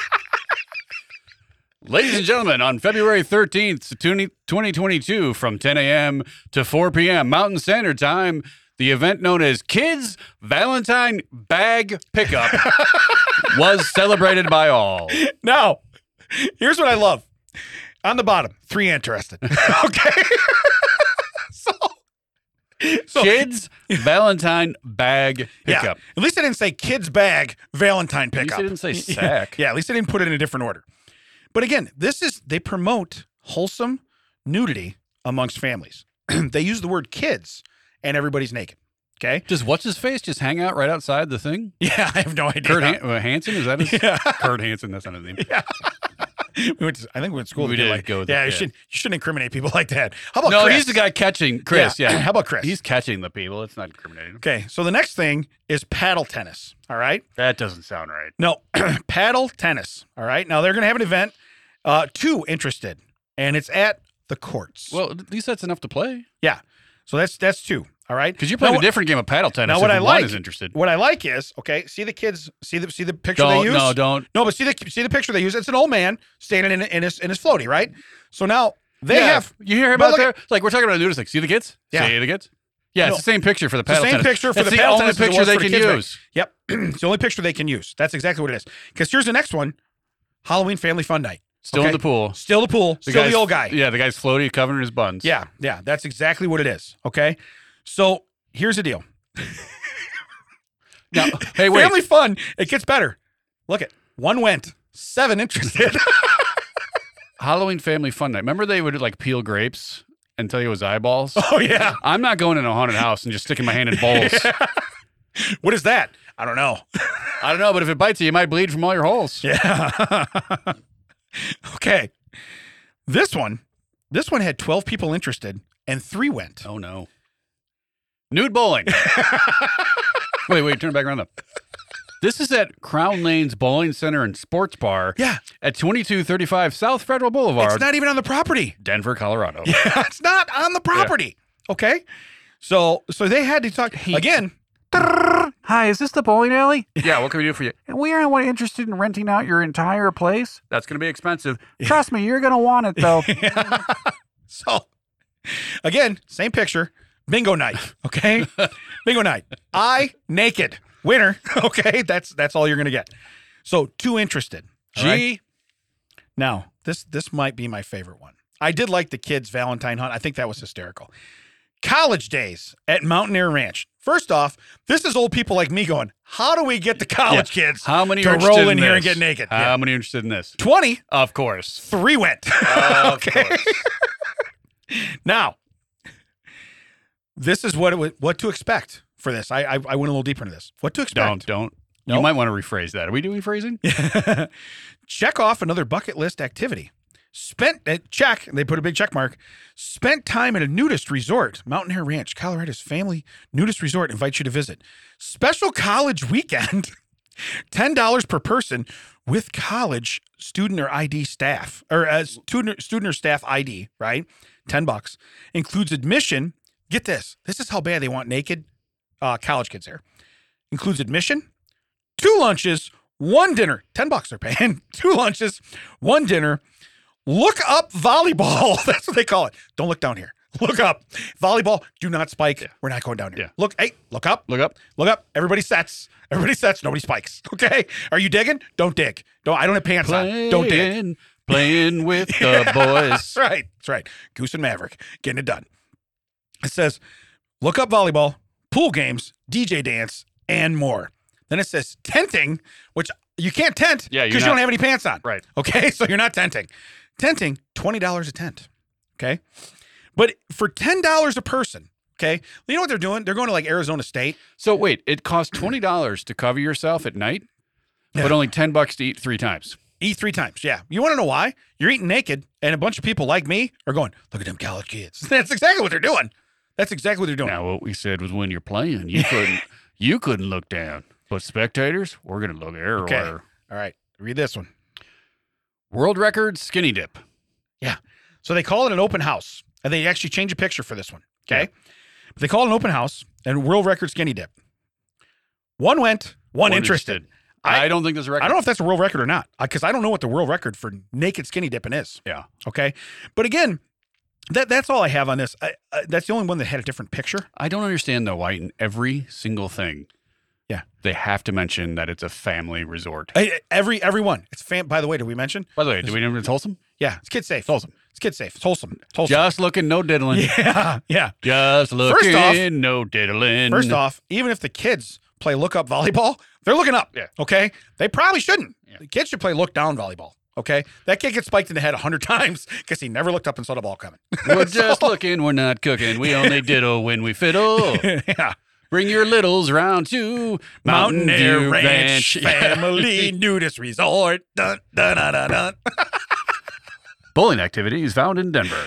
Ladies and gentlemen, on February thirteenth, twenty twenty-two, from ten a.m. to four p.m. Mountain Standard Time, the event known as Kids Valentine Bag Pickup was celebrated by all. Now, here's what I love. On the bottom, three interested. Okay. so, so Kids Valentine Bag yeah. Pickup. At least I didn't say kids bag Valentine At least pickup. they didn't say sack. Yeah, at least I didn't put it in a different order. But again, this is they promote wholesome nudity amongst families. They use the word kids and everybody's naked. Okay. Just what's his face? Just hang out right outside the thing? Yeah, I have no idea. Kurt Han- uh, Hansen? Is that his? Yeah. Kurt Hansen, that's not his name. we went to, I think we went to school. We together, did like, go with yeah, it, you yeah. shouldn't you shouldn't incriminate people like that. How about No, Chris? he's the guy catching Chris. Yeah. How about Chris? He's catching the people. It's not incriminating. Okay, so the next thing is paddle tennis. All right. That doesn't sound right. No, paddle tennis. All right. Now they're going to have an event. Uh, two interested, and it's at the courts. Well, at least that's enough to play. yeah. So that's that's two. All right. Because you're playing Now, a different game of paddle tennis. now what if I one like- is interested. What I like is okay. See the kids. See the see the picture Don't they use. no, don't. No, but see the see the picture they use. It's an old man standing in, in his in his floaty, right? So now they Yeah, have you hear but about look there? at- It's like we're talking about nudist. Like, see the kids? Yeah. See the kids? Yeah, No. it's the same picture for the the paddle same tennis. picture for That's the, the paddle only tennis as it picture was they for the can kids' bag. use. Yep, it's the only picture they can use. That's exactly what it is. Because here's the next one: Halloween family fun night. Still Okay? in the pool. Still the pool. The still guy's- the old guy. Yeah, the guy's floaty, covering his buns. Yeah, yeah, that's exactly what it is. Okay, so here's the deal. Now, hey, wait. Family fun. It gets better. Look at one went, seven interested. Halloween family fun night. Remember they would like peel grapes and tell you it was eyeballs? Oh yeah. I'm not going in a haunted house and just sticking my hand in bowls. What is that? I don't know. I don't know, but if it bites you, you might bleed from all your holes. Yeah. Okay. This one, this one had twelve people interested and three went. Oh no. Nude bowling. wait, wait, turn it back around though. This is at Crown Lanes Bowling Center and Sports Bar Yeah. at twenty-two thirty-five South Federal Boulevard, It's not even on the property. Denver, Colorado. Yeah, it's not on the property. Okay. So so they had to talk again. Hi, is this the bowling alley? Yeah, what can we do for you? And we are interested in renting out your entire place. That's going to be expensive. Trust me, you're going to want it, though. So again, same picture. Bingo night. Okay. Bingo night. I naked. Winner. Okay. That's that's all you're gonna get. So two interested. all G. right? Now, this this might be my favorite one. I did like the kids' Valentine hunt. I think that was hysterical. College days at Mountain Air Ranch. First off, this is old people like me going, how do we get the college kids How many to are interested roll in in here and this? get naked? How Yeah. many are interested in this? twenty, Of course. three went. Of Okay. course. Now, this is what it was, what to expect for this. I, I I went a little deeper into this. What to expect. Don't, don't. Nope. You might want to rephrase that. Are we doing phrasing? Check off another bucket list activity. Spent uh, check. They put a big check mark. Spent time at a nudist resort, Mountain Air Ranch, Colorado's family nudist resort. Invites you to visit. Special college weekend, ten dollars per person with college student or I D staff or uh, student student or staff I D. Right, ten bucks includes admission. Get this. This is how bad they want naked uh, college kids there. Includes admission, two lunches, one dinner. ten bucks they're paying. Two lunches, one dinner. Look up volleyball. That's what they call it. Don't look down here. Look up. Volleyball, do not spike. We're not going down here. Yeah. Look, hey, look up. Look up. Look up. Everybody sets. Everybody sets. Nobody spikes. Okay? Are you digging? Don't dig. Don't. I don't have pants on. Don't dig. Playing, playing with the boys. That's right. That's right. Goose and Maverick getting it done. It says, look up volleyball, pool games, D J dance, and more. Then it says tenting, which you can't tent Yeah, you're because you not- don't have any pants on. Right. Okay, so you're not tenting. Tenting, twenty dollars a tent. Okay. But for ten dollars a person, okay, you know what they're doing? They're going to like Arizona State. So wait, it costs twenty dollars to cover yourself at night, Yeah. but only ten bucks to eat three times. Eat three times. Yeah. You want to know why? You're eating naked, and a bunch of people like me are going, look at them college kids. That's exactly what they're doing. That's exactly what they're doing. Now, what we said was when you're playing, you couldn't you couldn't look down. But spectators, we're gonna look everywhere. Okay. All right. Read this one. World record skinny dip. So they call it an open house, and they actually change a picture for this one. Okay. But they call it an open house and world record skinny dip. One went, one, One interested. I, I- don't think there's a record. I don't know if that's a world record or not, because I don't know what the world record for naked skinny dipping is. Yeah. Okay. But again, that that's all I have on this. I, I, that's the only one that had a different picture. I don't understand though why in every single thing, Yeah. they have to mention that it's a family resort. I, every everyone. It's fam. By the way, did we mention? By the way, do we know it's wholesome? Yeah, it's kid safe. It's wholesome. It's kid safe. It's wholesome. It's wholesome. Just looking, no diddling. Yeah, yeah. Just looking, off- no diddling. First off, even if the kids play look up volleyball, they're looking up. Yeah. Okay. They probably shouldn't. Yeah. The kids should play look down volleyball. Okay. That kid gets spiked in the head a hundred times because he never looked up and saw the ball coming. we're just looking, we're not cooking. We only diddle when we fiddle. Yeah. Bring your littles round to Mountain, Mountain Air View Ranch, Ranch. Family Nudist Resort. Dun, dun, dun, dun, dun. Bowling activities found in Denver.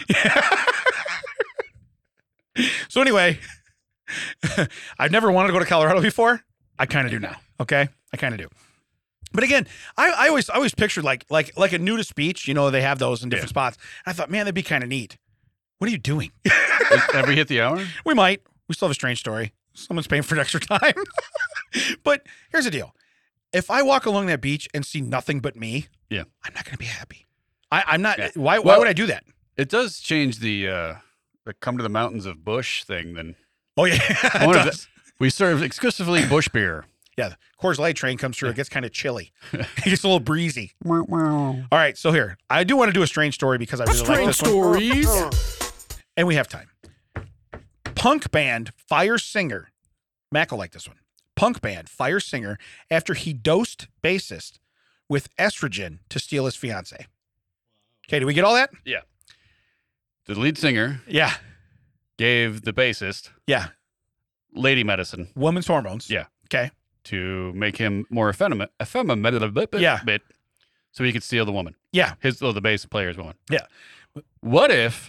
So anyway, I've never wanted to go to Colorado before. I kind of do now. Okay, I kind of do. But again, I, I always I always pictured like like like a nudist beach. You know, they have those in different spots. I thought, man, that'd be kind of neat. What are you doing? Have we hit the hour? We might. We still have a strange story. Someone's paying for extra time. But here's the deal: if I walk along that beach and see nothing but me, Yeah. I'm not going to be happy. I, I'm not. Yeah. Why? why Well- would I do that? It does change the uh, the come to the mountains of Bush thing. Then Oh yeah, I it wonder if does. that- we serve exclusively Bush beer. Yeah, the Coors Light train comes through. It gets kind of chilly. It gets a little breezy. Wow, wow. All right, so here I do want to do a strange story because I really like this one. stories. And we have time. Punk band fire singer. Mac will like this one. Punk band fire singer after he dosed bassist with estrogen to steal his fiance. Okay, do we get all that? The lead singer Yeah, gave the bassist yeah. lady medicine Woman's hormones. Yeah. Okay. to make him more effeminate, effeminate a bit, Yeah. bit, so he could steal the woman. Yeah. His, oh, the bass player's woman. Yeah. What if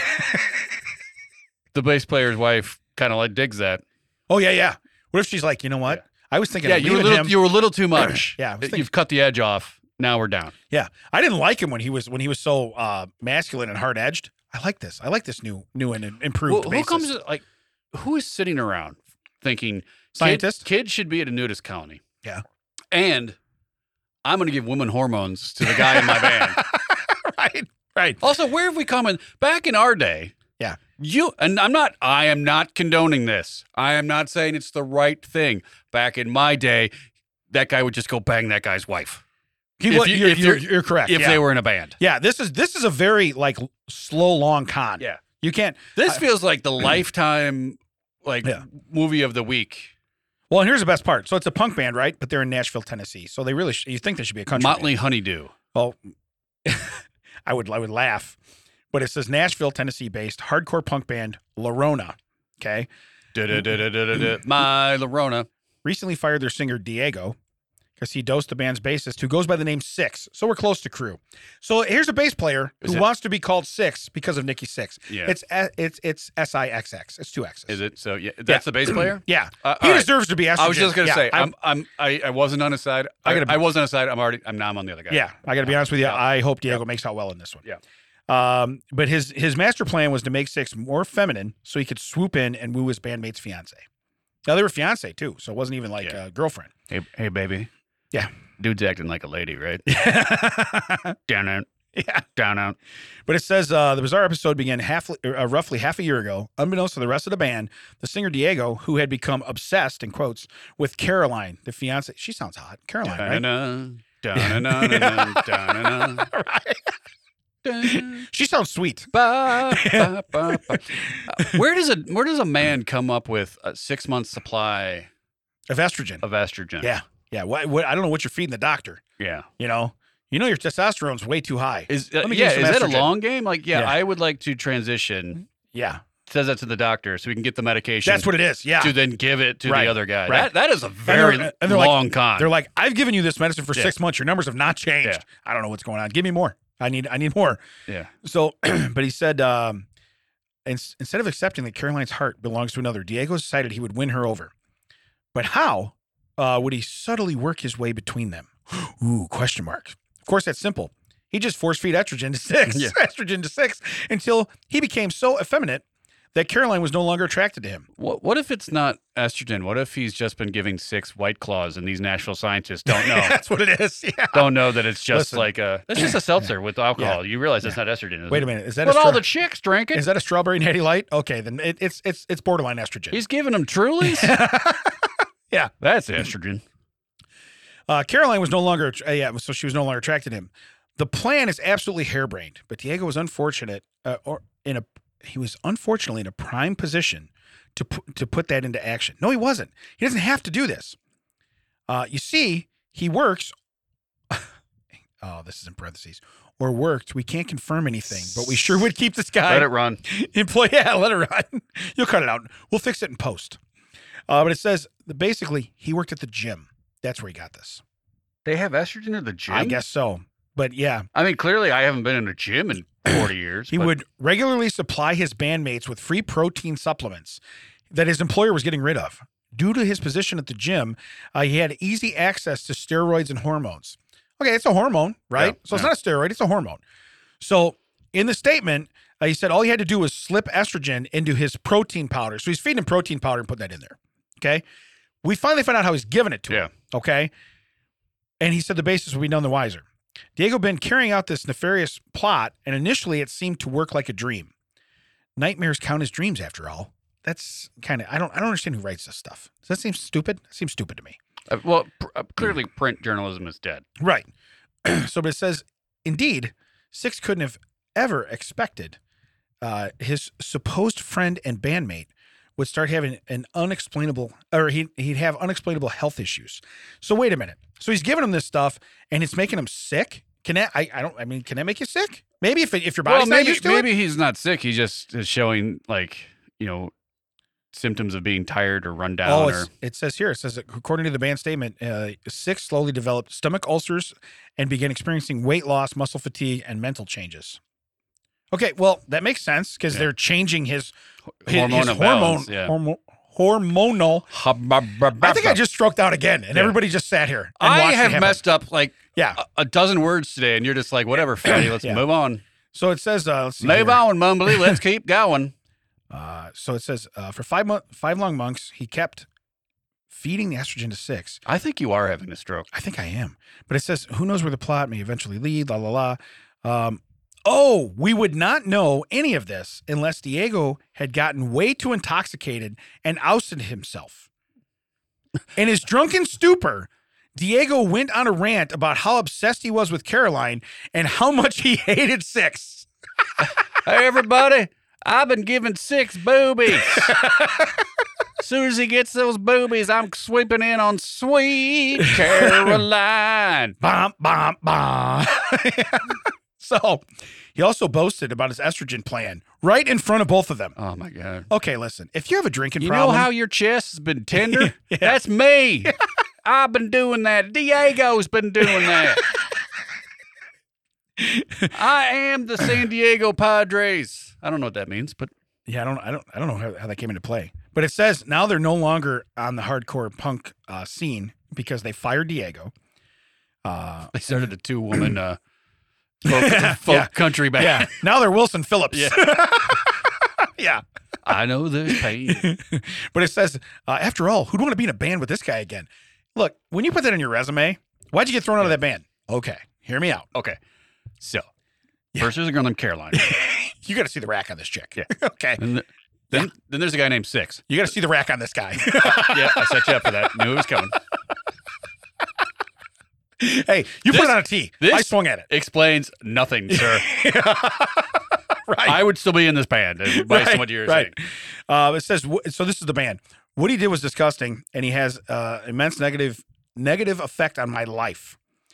the bass player's wife kind of like digs that? Oh yeah, yeah. What if she's like, you know what? I was thinking Yeah, of you were, leaving little, him. you were a little too much. Yeah, I was thinking- You've cut the edge off. Now we're down. Yeah, I didn't like him when he was when he was so uh, masculine and hard edged. I like this. I like this new new and improved. Well, who bassist. comes like who is sitting around thinking Scientist? Kid, kid should be at a nudist colony. Yeah. And I'm going to give women hormones to the guy in my band. right, right. Also, where have we come in? Back in our day, Yeah. you and I'm not. I am not condoning this. I am not saying it's the right thing. Back in my day, that guy would just go bang that guy's wife He, If wa- you- you're, if you're, you're- you're correct. if yeah. they were in a band. Yeah, this is this is a very like slow long con. Yeah. You can't. This I- feels like the Lifetime like Yeah. movie of the week. Well, and here's the best part. So it's a punk band, right? But they're in Nashville, Tennessee. So they really sh- you think they should be a country Motley band. Honeydew. Well, I would I would laugh, but it says Nashville, Tennessee based hardcore punk band Lorona. Okay. Da-da-da-da-da-da. My Lorona. Recently fired their singer Diego because he dosed the band's bassist who goes by the name Six. So we're close to crew. So here's a bass player Is who it- wants to be called Six because of Nikki Six. Yeah. It's a- it's it's S I X X. It's two X's. Is it? So yeah, that's the bass player. Yeah. Uh, he all right. deserves to be estrogen. I was just gonna Yeah, say, I'm- I'm, I'm, I, I wasn't on his side. I I, gotta be- I was on his side. I'm already, I'm now I'm on the other guy. Yeah, I got to be honest with you. Yeah. I hope Diego makes out well in this one. Yeah. Um, but his his master plan was to make Six more feminine so he could swoop in and woo his bandmate's fiance. Now they were fiance too, so it wasn't even like Yeah. a girlfriend. Hey, hey, baby. Yeah. Dude's acting like a lady, right? Down it. Yeah. Down out. But it says uh, the bizarre episode began half, uh, roughly half a year ago. Unbeknownst to the rest of the band, the singer Diego, who had become obsessed, in quotes, with Caroline, the fiance. She sounds hot. Caroline, right? Da-na-na, da-na-na, da-na-na, Right. da-na. She sounds sweet. Ba, ba, ba, ba. Uh, Where does a where does a man come up with a six month supply Of estrogen. of estrogen? Yeah. Yeah. What, what, I don't know what you're feeding the doctor. Yeah. You know? You know your testosterone's way too high. Is uh, Let me give yeah, you is some that a estrogen. long game? Like, yeah, Yeah. I would like to transition. Yeah. Says that to the doctor so we can get the medication. That's what it is. Yeah. to then give it to Right, the other guy. right. That that is a very they're- and they're like- long con. They're like, I've given you this medicine for Yeah. six months. Your numbers have not changed. Yeah. I don't know what's going on. Give me more. I need I need more. yeah. So, but he said, um, ins- instead of accepting that Caroline's heart belongs to another, Diego decided he would win her over. But how uh, would he subtly work his way between them? Ooh, question mark. Of course, that's simple. He just force feed estrogen to six, Yeah. estrogen to six, until he became so effeminate that Caroline was no longer attracted to him. What what if it's not estrogen? What if he's just been giving six White Claws and these Nashville scientists don't know? That's what it is. Yeah. don't know that it's just Listen. like a it's just a seltzer with alcohol. You realize it's not estrogen. Isn't Wait it? a minute. Is that But a all stra- the chicks drink it. is that a strawberry natty light? Okay, then it, it's it's it's borderline estrogen. He's giving them Trulies. Yeah. That's estrogen. Uh, Caroline was no longer, uh, yeah, so she was no longer attracted to him. The plan is absolutely harebrained, but Diego was unfortunate, uh, or in a, he was unfortunately in a prime position to pu- to put that into action. No, he wasn't. He doesn't have to do this. Uh, you see, he works. Oh, this is in parentheses. Or worked. We can't confirm anything, but we sure would keep this guy Let it run. employee. Yeah, let it run. You'll cut it out. We'll fix it in post. Uh, but it says that basically he worked at the gym. That's where he got this. They have estrogen at the gym? I guess so. But yeah, I mean, clearly I haven't been in a gym in forty years. he but would regularly supply his bandmates with free protein supplements that his employer was getting rid of. Due to his position at the gym, uh, he had easy access to steroids and hormones. Okay, it's a hormone, right? Yeah, so it's yeah. not a steroid, it's a hormone. So in the statement, uh, he said all he had to do was slip estrogen into his protein powder. So he's feeding him protein powder and putting that in there. Okay. We finally found out how he's giving it to Yeah. him. Okay. And he said the basis will be none the wiser. Diego been carrying out this nefarious plot, and initially it seemed to work like a dream. Nightmares count as dreams, after all. That's kind of I don't I don't understand who writes this stuff. Does that seem stupid? It seems stupid to me. Uh, well, pr- uh, clearly print journalism is dead. Right. So, but it says, indeed, Six couldn't have ever expected uh, his supposed friend and bandmate would start having an unexplainable, or he, he'd have unexplainable health issues. So wait a minute. So he's giving him this stuff, and it's making him sick. Can that? I, I don't. I mean, can that make you sick? Maybe if if your body's Well, not maybe used to maybe it. he's not sick. He just is showing like you know symptoms of being tired or run down. Oh, or it's, it says here. It says that according to the band statement, uh, Six slowly developed stomach ulcers and began experiencing weight loss, muscle fatigue, and mental changes. Okay, well that makes sense because Yeah. they're changing his his, Hormonal his hormone balance, yeah. hormo- hormonal. I think I just stroked out again, and Yeah. everybody just sat here. And I watched it have happen. messed up like Yeah. a, a dozen words today, and you're just like, whatever, Freddie. Let's Yeah. move on. So it says, uh, let's see Move here. on, Mumbly. Let's keep going. Uh, so it says uh, for five month, five long months, he kept feeding the estrogen to Six. I think you are having a stroke. I think I am. But it says, who knows where the plot may eventually lead, la, la, la. Um, oh, we would not know any of this unless Diego had gotten way too intoxicated and ousted himself. In his drunken stupor, Diego went on a rant about how obsessed he was with Caroline and how much he hated Six. Hey, everybody. I've been giving Six boobies. As soon as he gets those boobies, I'm sweeping in on sweet Caroline. Bom, bom, bom. So he also boasted about his estrogen plan right in front of both of them. Oh, my God. Okay, listen, if you have a drinking You problem. know how your chest has been tender? Yeah. That's me. I've been doing that. Diego's been doing that. I am the San Diego Padres. I don't know what that means, but Yeah, I don't, I don't, I don't know how, how that came into play. But it says now they're no longer on the hardcore punk uh, scene because they fired Diego. Uh, they started a two-woman uh, folk, folk Yeah. country band. yeah, now they're Wilson Phillips. Yeah. Yeah. I know there's pain. But it says, uh, after all, who'd want to be in a band with this guy again? Look, when you put that in your resume, why'd you get thrown out of that band? Okay, hear me out. Okay, so First, there's a girl named Caroline. You got to see the rack on this chick. Yeah. Okay. And th- then, then there's a guy named Six. You got to see the rack on this guy. Yeah, I set you up for that. Knew it was coming. Hey, you This- put it on a tee. this- I swung at it. Explains nothing, sir. Right. I would still be in this band uh, by Right, what you're right. saying. Uh, it says Wo- so. This is the band. What he did was disgusting, and he has uh, immense negative negative effect on my life.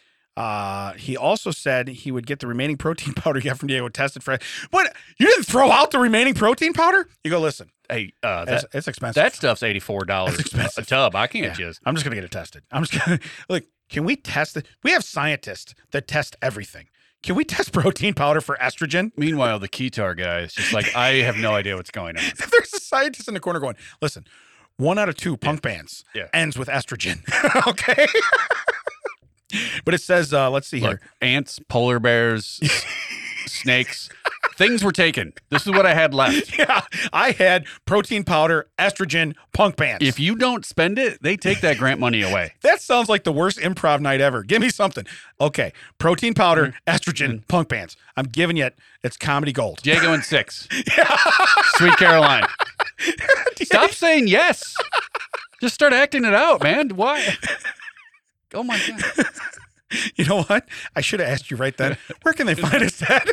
Uh, he also said he would get the remaining protein powder he got from Diego tested for. What? You didn't throw out the remaining protein powder? You go listen. Hey, uh, It's, that, it's expensive. that stuff's eighty-four dollars That's expensive. a tub. I can't Yeah. just. I'm just gonna get it tested. I'm just gonna look. Can we test it? We have scientists that test everything. Can we test protein powder for estrogen? Meanwhile, the Keytar guy is just like, I have no idea what's going on. There's a scientist in the corner going, listen, one out of two punk bands Yeah. ends with estrogen. Okay. But it says, uh, let's see Look, here. ants, polar bears, s- snakes, things were taken. This is what I had left. Yeah, I had protein powder, estrogen, punk bands. If you don't spend it, they take that grant money away. That sounds like the worst improv night ever. Give me something. Okay, protein powder, Mm-hmm. estrogen, punk bands. I'm giving you it. It's comedy gold. Diego and Six. Sweet Caroline. Stop saying yes. Just start acting it out, man. Why? Oh my God. You know what? I should have asked you right then. Where can they find us at?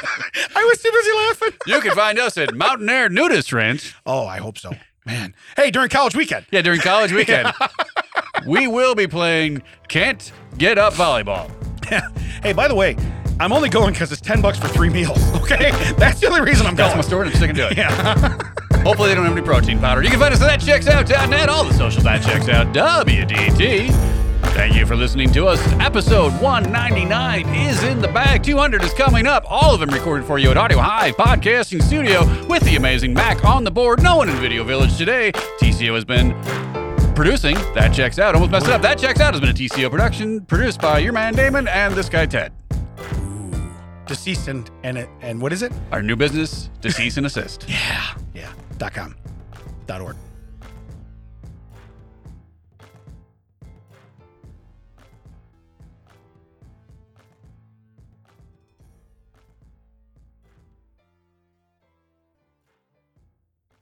I was too busy laughing. You can find us at Mountain Air Nudist Ranch. Oh, I hope so. Man. Hey, during college weekend. Yeah, during college weekend. We will be playing Can't Get Up Volleyball. Hey, by the way, I'm only going because it's ten bucks for three meals. Okay? That's the only reason I'm That's going. my story and I'm sticking to it. Yeah. Hopefully they don't have any protein powder. You can find us at that checks out dot net, all the socials that checks out W D T. Thank you for listening to us. Episode one ninety-nine is in the bag. two hundred is coming up. All of them recorded for you at Audio Hive Podcasting Studio with the amazing Mac on the board. No one in Video Village today. T C O has been producing That Checks Out. Almost messed it up. That Checks Out has been a T C O production produced by your man Damon and this guy Ted. Deceased and, and and what is it? Our new business, Decease and Assist. Yeah. Yeah. Dot com. Dot org.